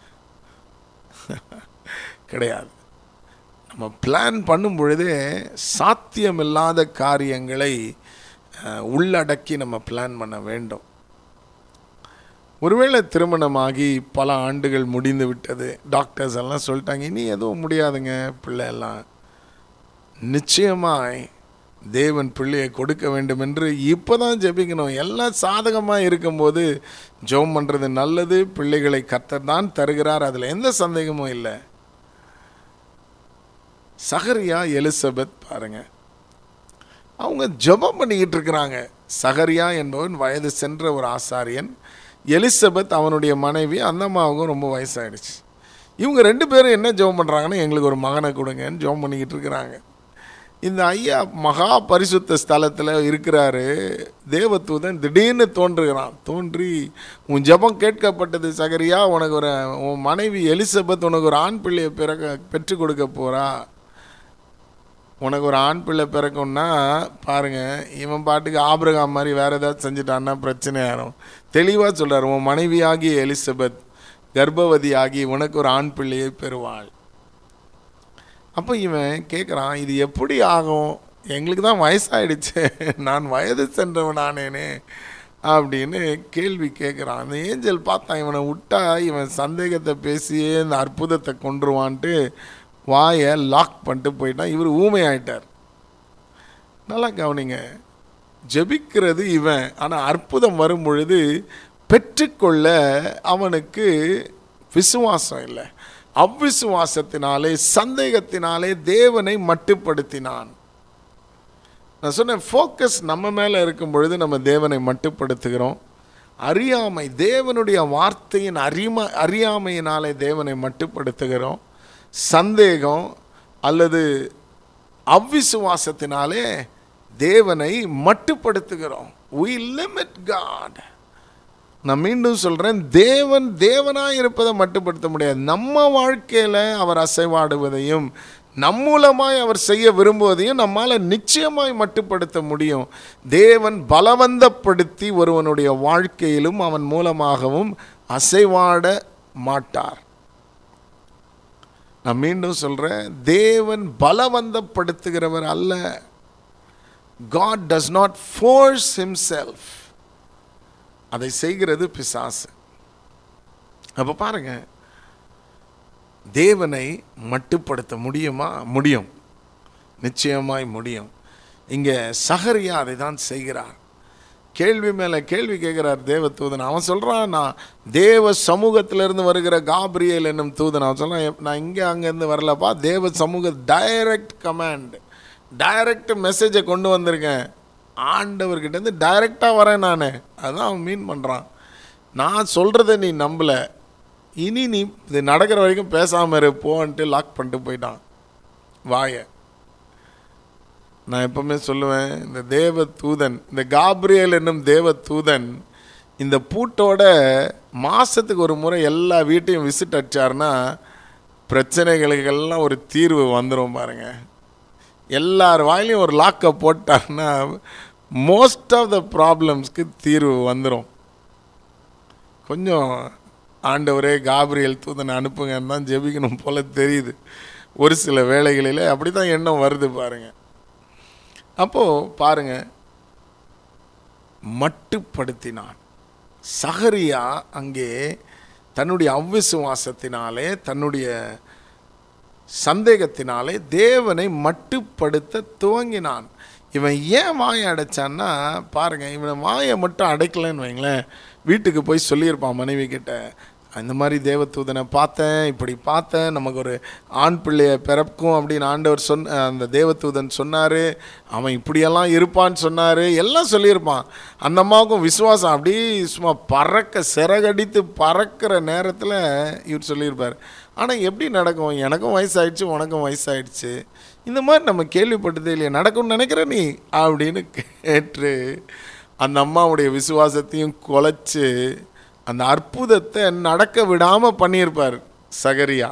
கிடையாது. நம்ம பிளான் பண்ணும் பொழுதே சாத்தியமில்லாத காரியங்களை உள்ளடக்கி நம்ம பிளான் பண்ண வேண்டும். ஒருவேளை திருமணமாகி பல ஆண்டுகள் முடிந்து விட்டது, டாக்டர்ஸ் எல்லாம் சொல்லிட்டாங்க இனி எதுவும் முடியாதுங்க பிள்ளை எல்லாம். நிச்சயமாய் தேவன் பிள்ளையை கொடுக்க வேண்டும் என்று இப்போ தான் ஜெபிக்கணும். எல்லாம் சாதகமாக இருக்கும்போது ஜெபம் பண்ணுறது நல்லது. பிள்ளைகளை கர்த்தர் தான் தருகிறார், அதில் எந்த சந்தேகமும் இல்லை. சகரியா எலிசபெத் பாருங்க, அவங்க ஜெபம் பண்ணிக்கிட்டு இருக்கிறாங்க. சகரியா என்பவன் வயது சென்ற ஒரு ஆசாரியன், எலிசபெத் அவனுடைய மனைவி. அந்த அம்மாவுக்கும் ரொம்ப வயசாகிடுச்சு. இவங்க ரெண்டு பேரும் என்ன ஜெபம் பண்ணுறாங்கன்னா, எங்களுக்கு ஒரு மகனை கொடுங்கன்னு ஜெபம் பண்ணிக்கிட்டு இருக்கிறாங்க. இந்த ஐயா மகா பரிசுத்த ஸ்தலத்தில் இருக்கிறாரு. தேவதூதன் திடீர்னு தோன்றுகிறான். தோன்றி, உன் ஜெபம் கேட்கப்பட்டது சகரியா, உனக்கு ஒரு உன் மனைவி எலிசபெத் உனக்கு ஒரு ஆண் பிள்ளையை பிறக்க பெற்றுக் கொடுக்க போகிறா. உனக்கு ஒரு ஆண் பிள்ளை பிறக்கும்னா பாருங்கள், இவன் பாட்டுக்கு ஆபிரகாம் மாதிரி வேறு ஏதாவது செஞ்சுட்டான்னா பிரச்சனை ஆகும். தெளிவாக சொல்கிறார், உன் மனைவியாகி எலிசபெத் கர்ப்பவதியாகி உனக்கு ஒரு ஆண் பிள்ளையை பெறுவாள். அப்போ இவன் கேட்குறான், இது எப்படி ஆகும்? எங்களுக்கு தான் வயசாகிடுச்சு, நான் வயது சென்றவனானேனே அப்படின்னு கேள்வி கேட்குறான். அந்த ஏஞ்சல் பார்த்தான், இவனை விட்டா இவன் சந்தேகத்தை பேசியே இந்த அற்புதத்தை கொண்டுருவான்ட்டு வாயை லாக் பண்ணிட்டு போயிட்டான். இவர் ஊமை ஆயிட்டார். நல்லா கவனிங்க, ஜெபிக்கிறது இவன், ஆனால் அற்புதம் வரும் பொழுது பெற்றுக்கொள்ள அவனுக்கு விசுவாசம் இல்லை. அவ்விசுவாசத்தினாலே சந்தேகத்தினாலே தேவனை மட்டுப்படுத்தினான். நான் சொன்னேன், ஃபோக்கஸ் நம்ம மேலே இருக்கும் பொழுது நம்ம தேவனை மட்டுப்படுத்துகிறோம். அறியாமை, தேவனுடைய வார்த்தையின் அறிம அறியாமையினாலே தேவனை மட்டுப்படுத்துகிறோம். சந்தேகம் அல்லது அவ்விசுவாசத்தினாலே தேவனை மட்டுப்படுத்துகிறோம். we limit God. நான் மீண்டும் சொல்கிறேன், தேவன் தேவனாக இருப்பதை மட்டுப்படுத்த முடியாது. நம்ம வாழ்க்கையில் அவர் அசைவாடுவதையும் நம் மூலமாய் அவர் செய்ய விரும்புவதையும் நம்மால் நிச்சயமாய் மட்டுப்படுத்த முடியும். தேவன் பலவந்தப்படுத்தி ஒருவனுடைய வாழ்க்கையிலும் அவன் மூலமாகவும் அசைவாட மாட்டார். நான் மீண்டும் சொல்கிறேன், தேவன் பலவந்தப்படுத்துகிறவர் அல்ல. God does not force himself. அதை செய்கிறது பிசாசு. அப்போ பாருங்க, தேவனை மட்டுப்படுத்த முடியுமா? முடியும், நிச்சயமாய் முடியும். இங்கே சகரியா அதை தான் செய்கிறார். கேள்வி மேலே கேள்வி கேட்குறார் தேவதூதன். அவன் சொல்கிறான், நான் தேவ சமூகத்திலிருந்து வருகிற காப்ரியேல் என்னும் தூதன். அவன் சொல்கிறான், நான் இங்கே அங்கேருந்து வரலப்பா, தேவ சமூக டைரக்ட் கமாண்ட், டைரக்ட் மெசேஜை கொண்டு வந்திருக்கேன். ஆண்டவர்கிட்டேருந்து டைரெக்டாக வரேன் நான். அதுதான் அவன் மீன் பண்ணுறான். நான் சொல்கிறத நீ நம்பலை, இனி நீ இது நடக்கிற வரைக்கும் பேசாமல் இருப்போன்ட்டு லாக் பண்ணிட்டு போயிட்டான் வாயை. நான் எப்பவுமே சொல்லுவேன், இந்த தேவ தூதன், இந்த காப்ரியேல் என்னும் தேவ தூதன் இந்த பூட்டோட மாதத்துக்கு ஒரு முறை எல்லா வீட்டையும் விசிட் அடிச்சார்னா பிரச்சனைகளுக்கெல்லாம் ஒரு தீர்வு வந்துடும் பாருங்க. எல்லார் வாயிலையும் ஒரு லாக்கை போட்டார்னா மோஸ்ட் ஆஃப் த ப்ராப்ளம்ஸ்க்கு தீர்வு வந்துடும். கொஞ்சம் ஆண்டவரே காப்ரியேல் தூதனை அனுப்புங்கன்னு தான் ஜெபிக்கணும் போல தெரியுது. ஒரு சில வேளைகளில் அப்படி தான் எண்ணம் வருது பாருங்க. அப்போது பாருங்க, மட்டுப்படுத்தினான். சகரியா அங்கே தன்னுடைய அவ்விசுவாசத்தினாலே தன்னுடைய சந்தேகத்தினாலே தேவனை மட்டுப்படுத்த துவங்கினான். இவன் ஏன் வாயை அடைச்சான்னா பாருங்க, இவனை வாயை மட்டும் அடைக்கலன்னு வைங்களேன், வீட்டுக்கு போய் சொல்லியிருப்பான் மனைவி கிட்ட, இந்த மாதிரி தேவதூதனை பார்த்தேன், இப்படி பார்த்தேன், நமக்கு ஒரு ஆண் பிள்ளையை பிறக்கும் அப்படின்னு ஆண்டவர் சொன்ன அந்த தேவதூதன் சொன்னார், அவன் இப்படியெல்லாம் இருப்பான்னு சொன்னார், எல்லாம் சொல்லியிருப்பான். அந்த அம்மாவுக்கும் விசுவாசம் அப்படி சும்மா பறக்க சிறகடித்து பறக்கிற நேரத்தில் இவர் சொல்லியிருப்பார். ஆனால் எப்படி நடக்கும்? எனக்கும் வயசாயிடுச்சு, உனக்கும் வயசாயிடுச்சு, இந்த மாதிரி நம்ம கேள்விப்பட்டதே இல்லையா, நடக்கும்னு நினைக்கிற நீ அப்படின்னு கேட்டு அந்த அம்மாவுடைய விசுவாசத்தையும் குலைச்சு அந்த அற்புதத்தை நடக்க விடாமல் பண்ணியிருப்பார் சகரியா.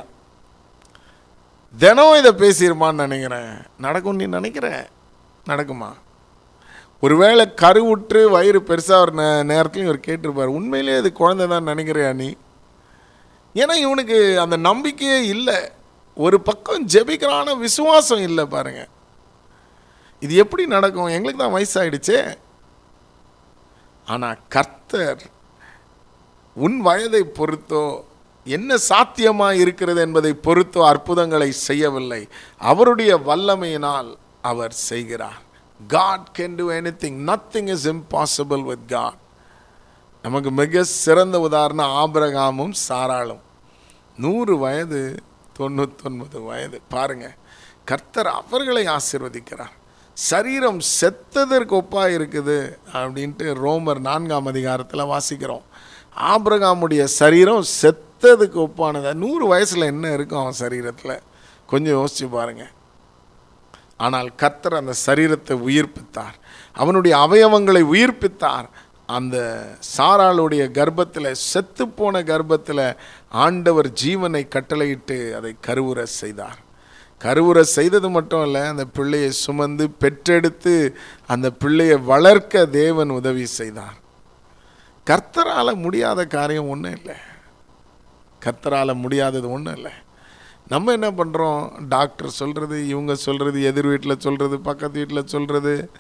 தினம் இதை பேசியிருப்பான்னு நினைக்கிறேன். நடக்கும் நீ நினைக்கிற? நடக்குமா? ஒருவேளை கருவுற்று வயிறு பெருசாக ஒரு நே நேரத்துலையும் இவர் கேட்டிருப்பார், உண்மையிலேயே அது குழந்தை தான் நினைக்கிறியா நீ? ஏன்னா இவனுக்கு அந்த நம்பிக்கையே இல்லை. ஒரு பக்கம் ஜெபிக்கிறான விசுவாசம் இல்லை பாருங்க. இது எப்படி நடக்கும்? எங்களுக்கு தான் வயசாயிடுச்சே. ஆனால் கர்த்தர் உன் வயதை பொறுத்தோ என்ன சாத்தியமாக இருக்கிறது என்பதை பொறுத்தோ அற்புதங்களை செய்யவில்லை. அவருடைய வல்லமையினால் அவர் செய்கிறார். God can do anything. Nothing is impossible with God. நமக்கு மிக சிறந்த உதாரணம் ஆபிரகாமும் சாராளும். நூறு வயது தொண்ணூத்தொன்பது வயது பாருங்க, கர்த்தர் அவர்களை ஆசீர்வதிக்கிறார். சரீரம் செத்ததற்கு ஒப்பாக இருக்குது அப்படின்ட்டு ரோமர் நான்காம் அதிகாரத்தில் வாசிக்கிறோம். ஆபிரகாமுடைய சரீரம் செத்ததுக்கு ஒப்பானது. நூறு வயசில் என்ன இருக்கும் அவன் சரீரத்தில்? கொஞ்சம் யோசிச்சு பாருங்க. ஆனால் கர்த்தர் அந்த சரீரத்தை உயிர்ப்பித்தார், அவனுடைய அவயவங்களை உயிர்ப்பித்தார். அந்த சாராளுடைய கர்ப்பத்தில், செத்துப்போன கர்ப்பத்தில் ஆண்டவர் ஜீவனை கட்டளையிட்டு அதை கருவுற செய்தார். கருவுற செய்தது மட்டும் இல்லை, அந்த பிள்ளையை சுமந்து பெற்றெடுத்து அந்த பிள்ளையை வளர்க்க தேவன் உதவி செய்தார். கர்த்தரால் முடியாத காரியம் ஒன்றும் இல்லை. கர்த்தரால் முடியாதது ஒன்றும் இல்லை. நம்ம என்ன பண்ணுறோம்? டாக்டர் சொல்கிறது, இவங்க சொல்கிறது, எதிர் வீட்டில் சொல்கிறது, பக்கத்து வீட்டில் சொல்கிறது,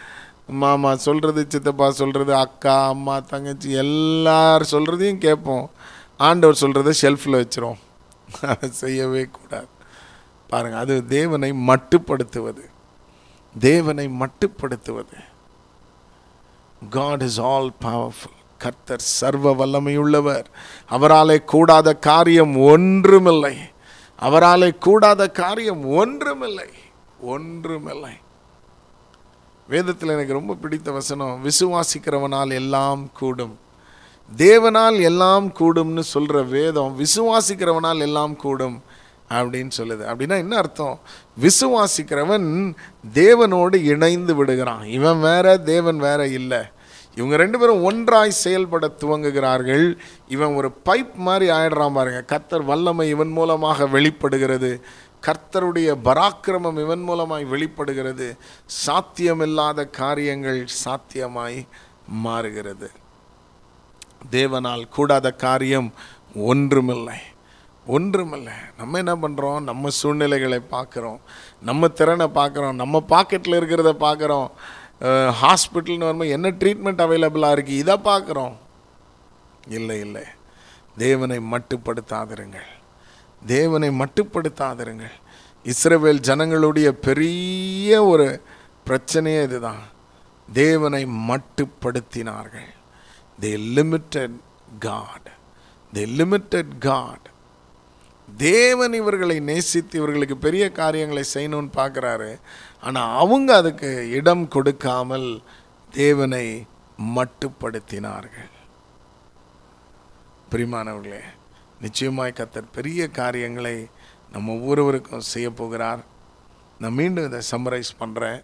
மாமா சொல்கிறது, சித்தப்பா சொல்கிறது, அக்கா அம்மா தங்கச்சி எல்லார் சொல்கிறதையும் கேட்போம். ஆண்டவர் சொல்கிறத ஷெல்ஃபில் வச்சிரும். அதை செய்யவே கூடாது. பாருங்கள், அது தேவனை மட்டுப்படுத்துவது. தேவனை மட்டுப்படுத்துவது. God is all powerful. கர்த்தர் சர்வ வல்லமையுள்ளவர். அவராலே கூடாத காரியம் ஒன்றுமில்லை. அவராலே கூடாத காரியம் ஒன்றுமில்லை. ஒன்றுமில்லை. வேதத்தில் எனக்கு ரொம்ப பிடித்த வசனம், விசுவாசிக்கிறவனால் எல்லாம் கூடும். தேவனால் எல்லாம் கூடும்னு சொல்கிற வேதம் விசுவாசிக்கிறவனால் எல்லாம் கூடும் அப்படின்னு சொல்லுது. அப்படின்னா என்ன அர்த்தம்? விசுவாசிக்கிறவன் தேவனோடு இணைந்து விடுகிறான். இவன் வேற, தேவன் வேற இல்லை. இவங்க ரெண்டு பேரும் ஒன்றாய் செயல்பட துவங்குகிறார்கள். இவன் ஒரு பைப் மாதிரி ஆயிடுறான் பாருங்க. கர்த்தர் வல்லமை இவன் மூலமாக வெளிப்படுகிறது. கர்த்தருடைய பராக்கிரமம் இவன் மூலமாய் வெளிப்படுகிறது. சாத்தியமில்லாத காரியங்கள் சாத்தியமாய் மாறுகிறது. தேவனால் கூடாத காரியம் ஒன்றுமில்லை. ஒன்றுமில்லை. நம்ம என்ன பண்ணுறோம்? நம்ம சூழ்நிலைகளை பார்க்குறோம், நம்ம திறனை பார்க்குறோம், நம்ம பாக்கெட்டில் இருக்கிறத பார்க்குறோம். ஹாஸ்பிட்டல்னு வரும்போது என்ன ட்ரீட்மெண்ட் அவைலபிளாக இருக்குது இதை பார்க்குறோம். இல்லை இல்லை, தேவனை மட்டுப்படுத்தாதிருங்கள். தேவனை மட்டுப்படுத்தாதிருங்கள். இஸ்ரவேல் ஜனங்களுடைய பெரிய ஒரு பிரச்சனையே இதுதான். தேவனை மட்டுப்படுத்தினார்கள். They limited God. They limited God. தேவன் இவர்களை நேசித்து இவர்களுக்கு பெரிய காரியங்களை செய்யணும்னு பார்க்குறாரு. ஆனால் அவங்க அதுக்கு இடம் கொடுக்காமல் தேவனை மட்டுப்படுத்தினார்கள். பிரியமானவர்களே, நிச்சயமாய் கர்த்தர் பெரிய காரியங்களை நம்ம ஒவ்வொருவருக்கும் செய்ய போகிறார். நான் மீண்டும் இதை சம்மரைஸ் பண்ணுறேன்.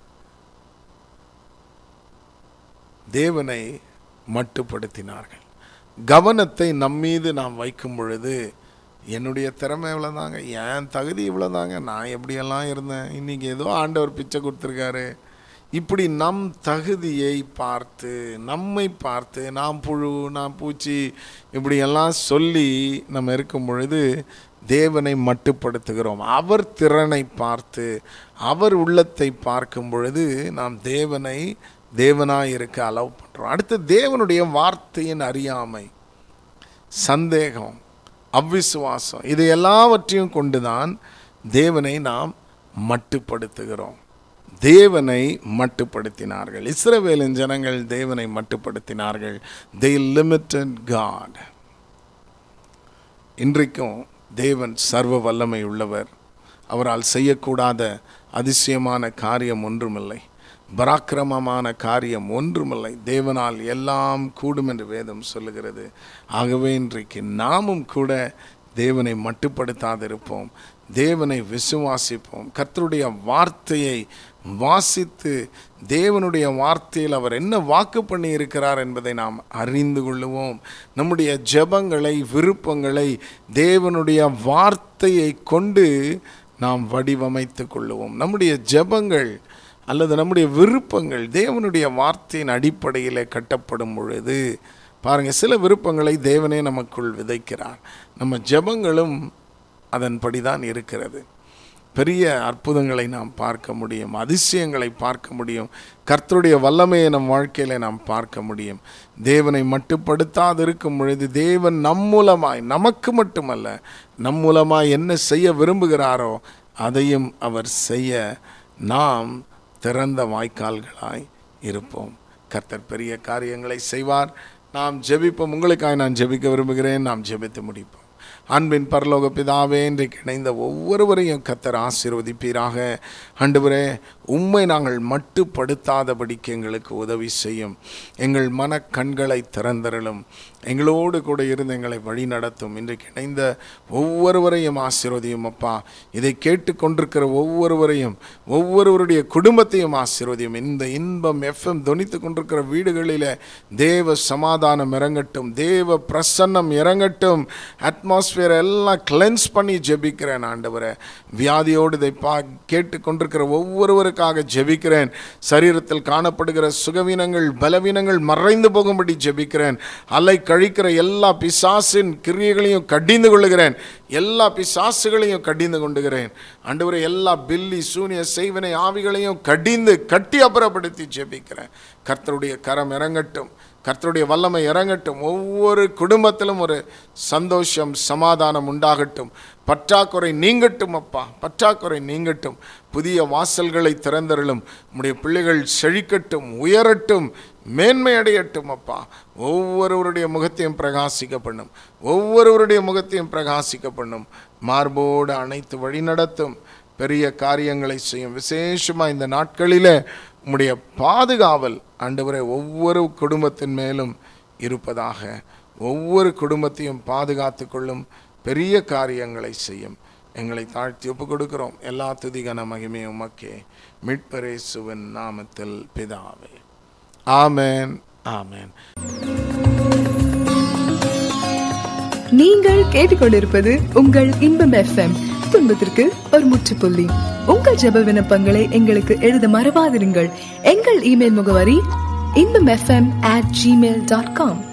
தேவனை மட்டுப்படுத்தினார்கள். கவனத்தை நம்மீது நாம் வைக்கும் பொழுது, என்னுடைய திறமை இவ்வளோதாங்க, என் தகுதி இவ்வளோதாங்க, நான் எப்படியெல்லாம் இருந்தேன், இன்றைக்கி ஏதோ ஆண்டவர் பிச்சை கொடுத்துருக்காரு, இப்படி நம் தகுதியை பார்த்து, நம்மை பார்த்து, நாம் புழு, நாம் பூச்சி, இப்படியெல்லாம் சொல்லி நம்ம இருக்கும் பொழுது தேவனை மட்டுப்படுத்துகிறோம். அவர் திறனை பார்த்து, அவர் உள்ளத்தை பார்க்கும் பொழுது நாம் தேவனை தேவனாய் இருக்க அலோவ் பண்ணுறோம். அடுத்து தேவனுடைய வார்த்தையின் அறியாமை, சந்தேகம், அவ்விசுவாசம், இது எல்லாவற்றையும் கொண்டுதான் தேவனை நாம் மட்டுப்படுத்துகிறோம். தேவனை மட்டுப்படுத்தினார்கள். இஸ்ரவேலின் ஜனங்கள் தேவனை மட்டுப்படுத்தினார்கள். They limited God. இன்றைக்கும் தேவன் சர்வ வல்லமை உள்ளவர். அவரால் செய்யக்கூடாத அதிசயமான காரியம் ஒன்றுமில்லை, பராக்கிரமமான காரியம் ஒன்றுமில்லை. தேவனால் எல்லாம் கூடும் என்று வேதம் சொல்லுகிறது. ஆகவே இன்றைக்கு நாமும் கூட தேவனை மட்டுப்படுத்தாதிருப்போம். தேவனை விசுவாசிப்போம். கர்த்தருடைய வார்த்தையை வாசித்து தேவனுடைய வார்த்தையில் அவர் என்ன வாக்கு பண்ணி இருக்கிறார் என்பதை நாம் அறிந்து கொள்ளுவோம். நம்முடைய ஜெபங்களை, விருப்பங்களை தேவனுடைய வார்த்தையை கொண்டு நாம் வடிவமைத்து கொள்ளுவோம். நம்முடைய ஜெபங்கள் அல்லது நம்முடைய விருப்பங்கள் தேவனுடைய வார்த்தையின் அடிப்படையில் கட்டப்படும் பொழுது, பாருங்கள், சில விருப்பங்களை தேவனே நமக்குள் விதைக்கிறார். நம்ம ஜெபங்களும் அதன்படி தான் இருக்கிறது. பெரிய அற்புதங்களை நாம் பார்க்க முடியும், அதிசயங்களை பார்க்க முடியும், கர்த்தருடைய வல்லமையை நம் வாழ்க்கையில் நாம் பார்க்க முடியும். தேவனை மட்டுப்படுத்தாதிருக்கும் பொழுது தேவன் நம் மூலமாய், நமக்கு மட்டுமல்ல, நம் மூலமாய் என்ன செய்ய விரும்புகிறாரோ அதையும் அவர் செய்ய நாம் திறந்த வாய்க்கால்களாய் இருப்போம். கர்த்தர் பெரிய காரியங்களை செய்வார். நாம் ஜெபிப்போம். உங்களுக்காக நான் ஜெபிக்க விரும்புகிறேன். நாம் ஜெபித்து முடிப்போம். அன்பின் பரலோக பிதாவே, இன்றைக்கு இணைந்த ஒவ்வொருவரையும் கர்த்தர் ஆசீர்வதிப்பீராக. ஆண்டவரே, உம்மை நாங்கள் மட்டுப்படுத்தாதபடிக்கு எங்களுக்கு உதவி செய்யும். எங்கள் மன கண்களை திறந்தருளும். எங்களோடு கூட இருந்து எங்களை வழி நடத்தும். இன்றைக்கு இணைந்த ஒவ்வொருவரையும் ஆசீர்வதியும் அப்பா. இதை கேட்டு கொண்டிருக்கிற ஒவ்வொருவரையும், ஒவ்வொருவருடைய குடும்பத்தையும் ஆசீர்வதியும். இந்த இன்பம் எஃப்எம் தொனித்து கொண்டிருக்கிற வீடுகளில் தேவ சமாதானம் இறங்கட்டும், தேவ பிரசன்னம் இறங்கட்டும். அட்மாஸ்பியர் எல்லாம் கிளென்ஸ் பண்ணி ஜெபிக்கிறேன் ஆண்டவரே. வியாதியோடு இதை பா கேட்டு கொண்டிருக்கிற ஒவ்வொருவருக்கும் ஒவ்வொருவருக்காக ஜெபிக்கிறேன். சரீரத்தில் காணப்படுகிற சுகவீனங்கள் பலவீனங்கள் மறைந்து போகும்படி ஜெபிக்கிறேன். அலை கழிக்கிற எல்லா பிசாசின் கிரியைகளையும் கடிந்து கொள்ளுகிறேன். எல்லா பிசாசுகளையும் கடிந்து கொண்டுகிறேன். ஆண்டவரே, எல்லா பில்லி சூனிய செய்வினை ஆவிகளையும் கடிந்து கட்டி அப்புறப்படுத்தி ஜெபிக்கிறேன். கர்த்தருடைய கரம் இறங்கட்டும், கர்த்தருடைய வல்லமை இறங்கட்டும். ஒவ்வொரு குடும்பத்திலும் ஒரு சந்தோஷம் சமாதானம் உண்டாகட்டும். பற்றாக்குறை நீங்கட்டும் அப்பா, பற்றாக்குறை நீங்கட்டும். புதிய வாசல்களை திறந்தருளும். உம்முடைய பிள்ளைகள் செழிக்கட்டும், உயரட்டும், மேன்மை அடையட்டும் அப்பா. ஒவ்வொருவருடைய முகத்தையும் பிரகாசிக்க பண்ணும், ஒவ்வொருவருடைய முகத்தையும் பிரகாசிக்க பண்ணும். மார்போடு அனைத்து வழி நடத்தும், பெரிய காரியங்களை செய்யும். விசேஷமாக இந்த நாட்களில் உம்முடைய பாதுகாவல் ஆண்டவரே ஒவ்வொரு குடும்பத்தின் மேலும் இருப்பதாக. ஒவ்வொரு குடும்பத்தையும் பாதுகாத்து கொள்ளும், பெரிய காரியங்களை செய்யும். எங்களை தாழ்த்தி ஒப்பு கொடுக்கிறோம். எல்லா துதிகன மகிமை உமக்கே, மீட்பர் இயேசுவின் நாமத்தில் பிதாவே. ஆமென், ஆமென். நீங்கள் கேட்டுக்கொண்டிருப்பது உங்கள் இன்பம் எஃப்எம். துன்பத்திற்கு ஒரு முற்றுப்புள்ளி. உங்கள் ஜெப விண்ணப்பங்களை எங்களுக்கு எழுத மறவாதிருங்கள். எங்கள் இமெயில் முகவரி Inbam FM at Gmail dot com.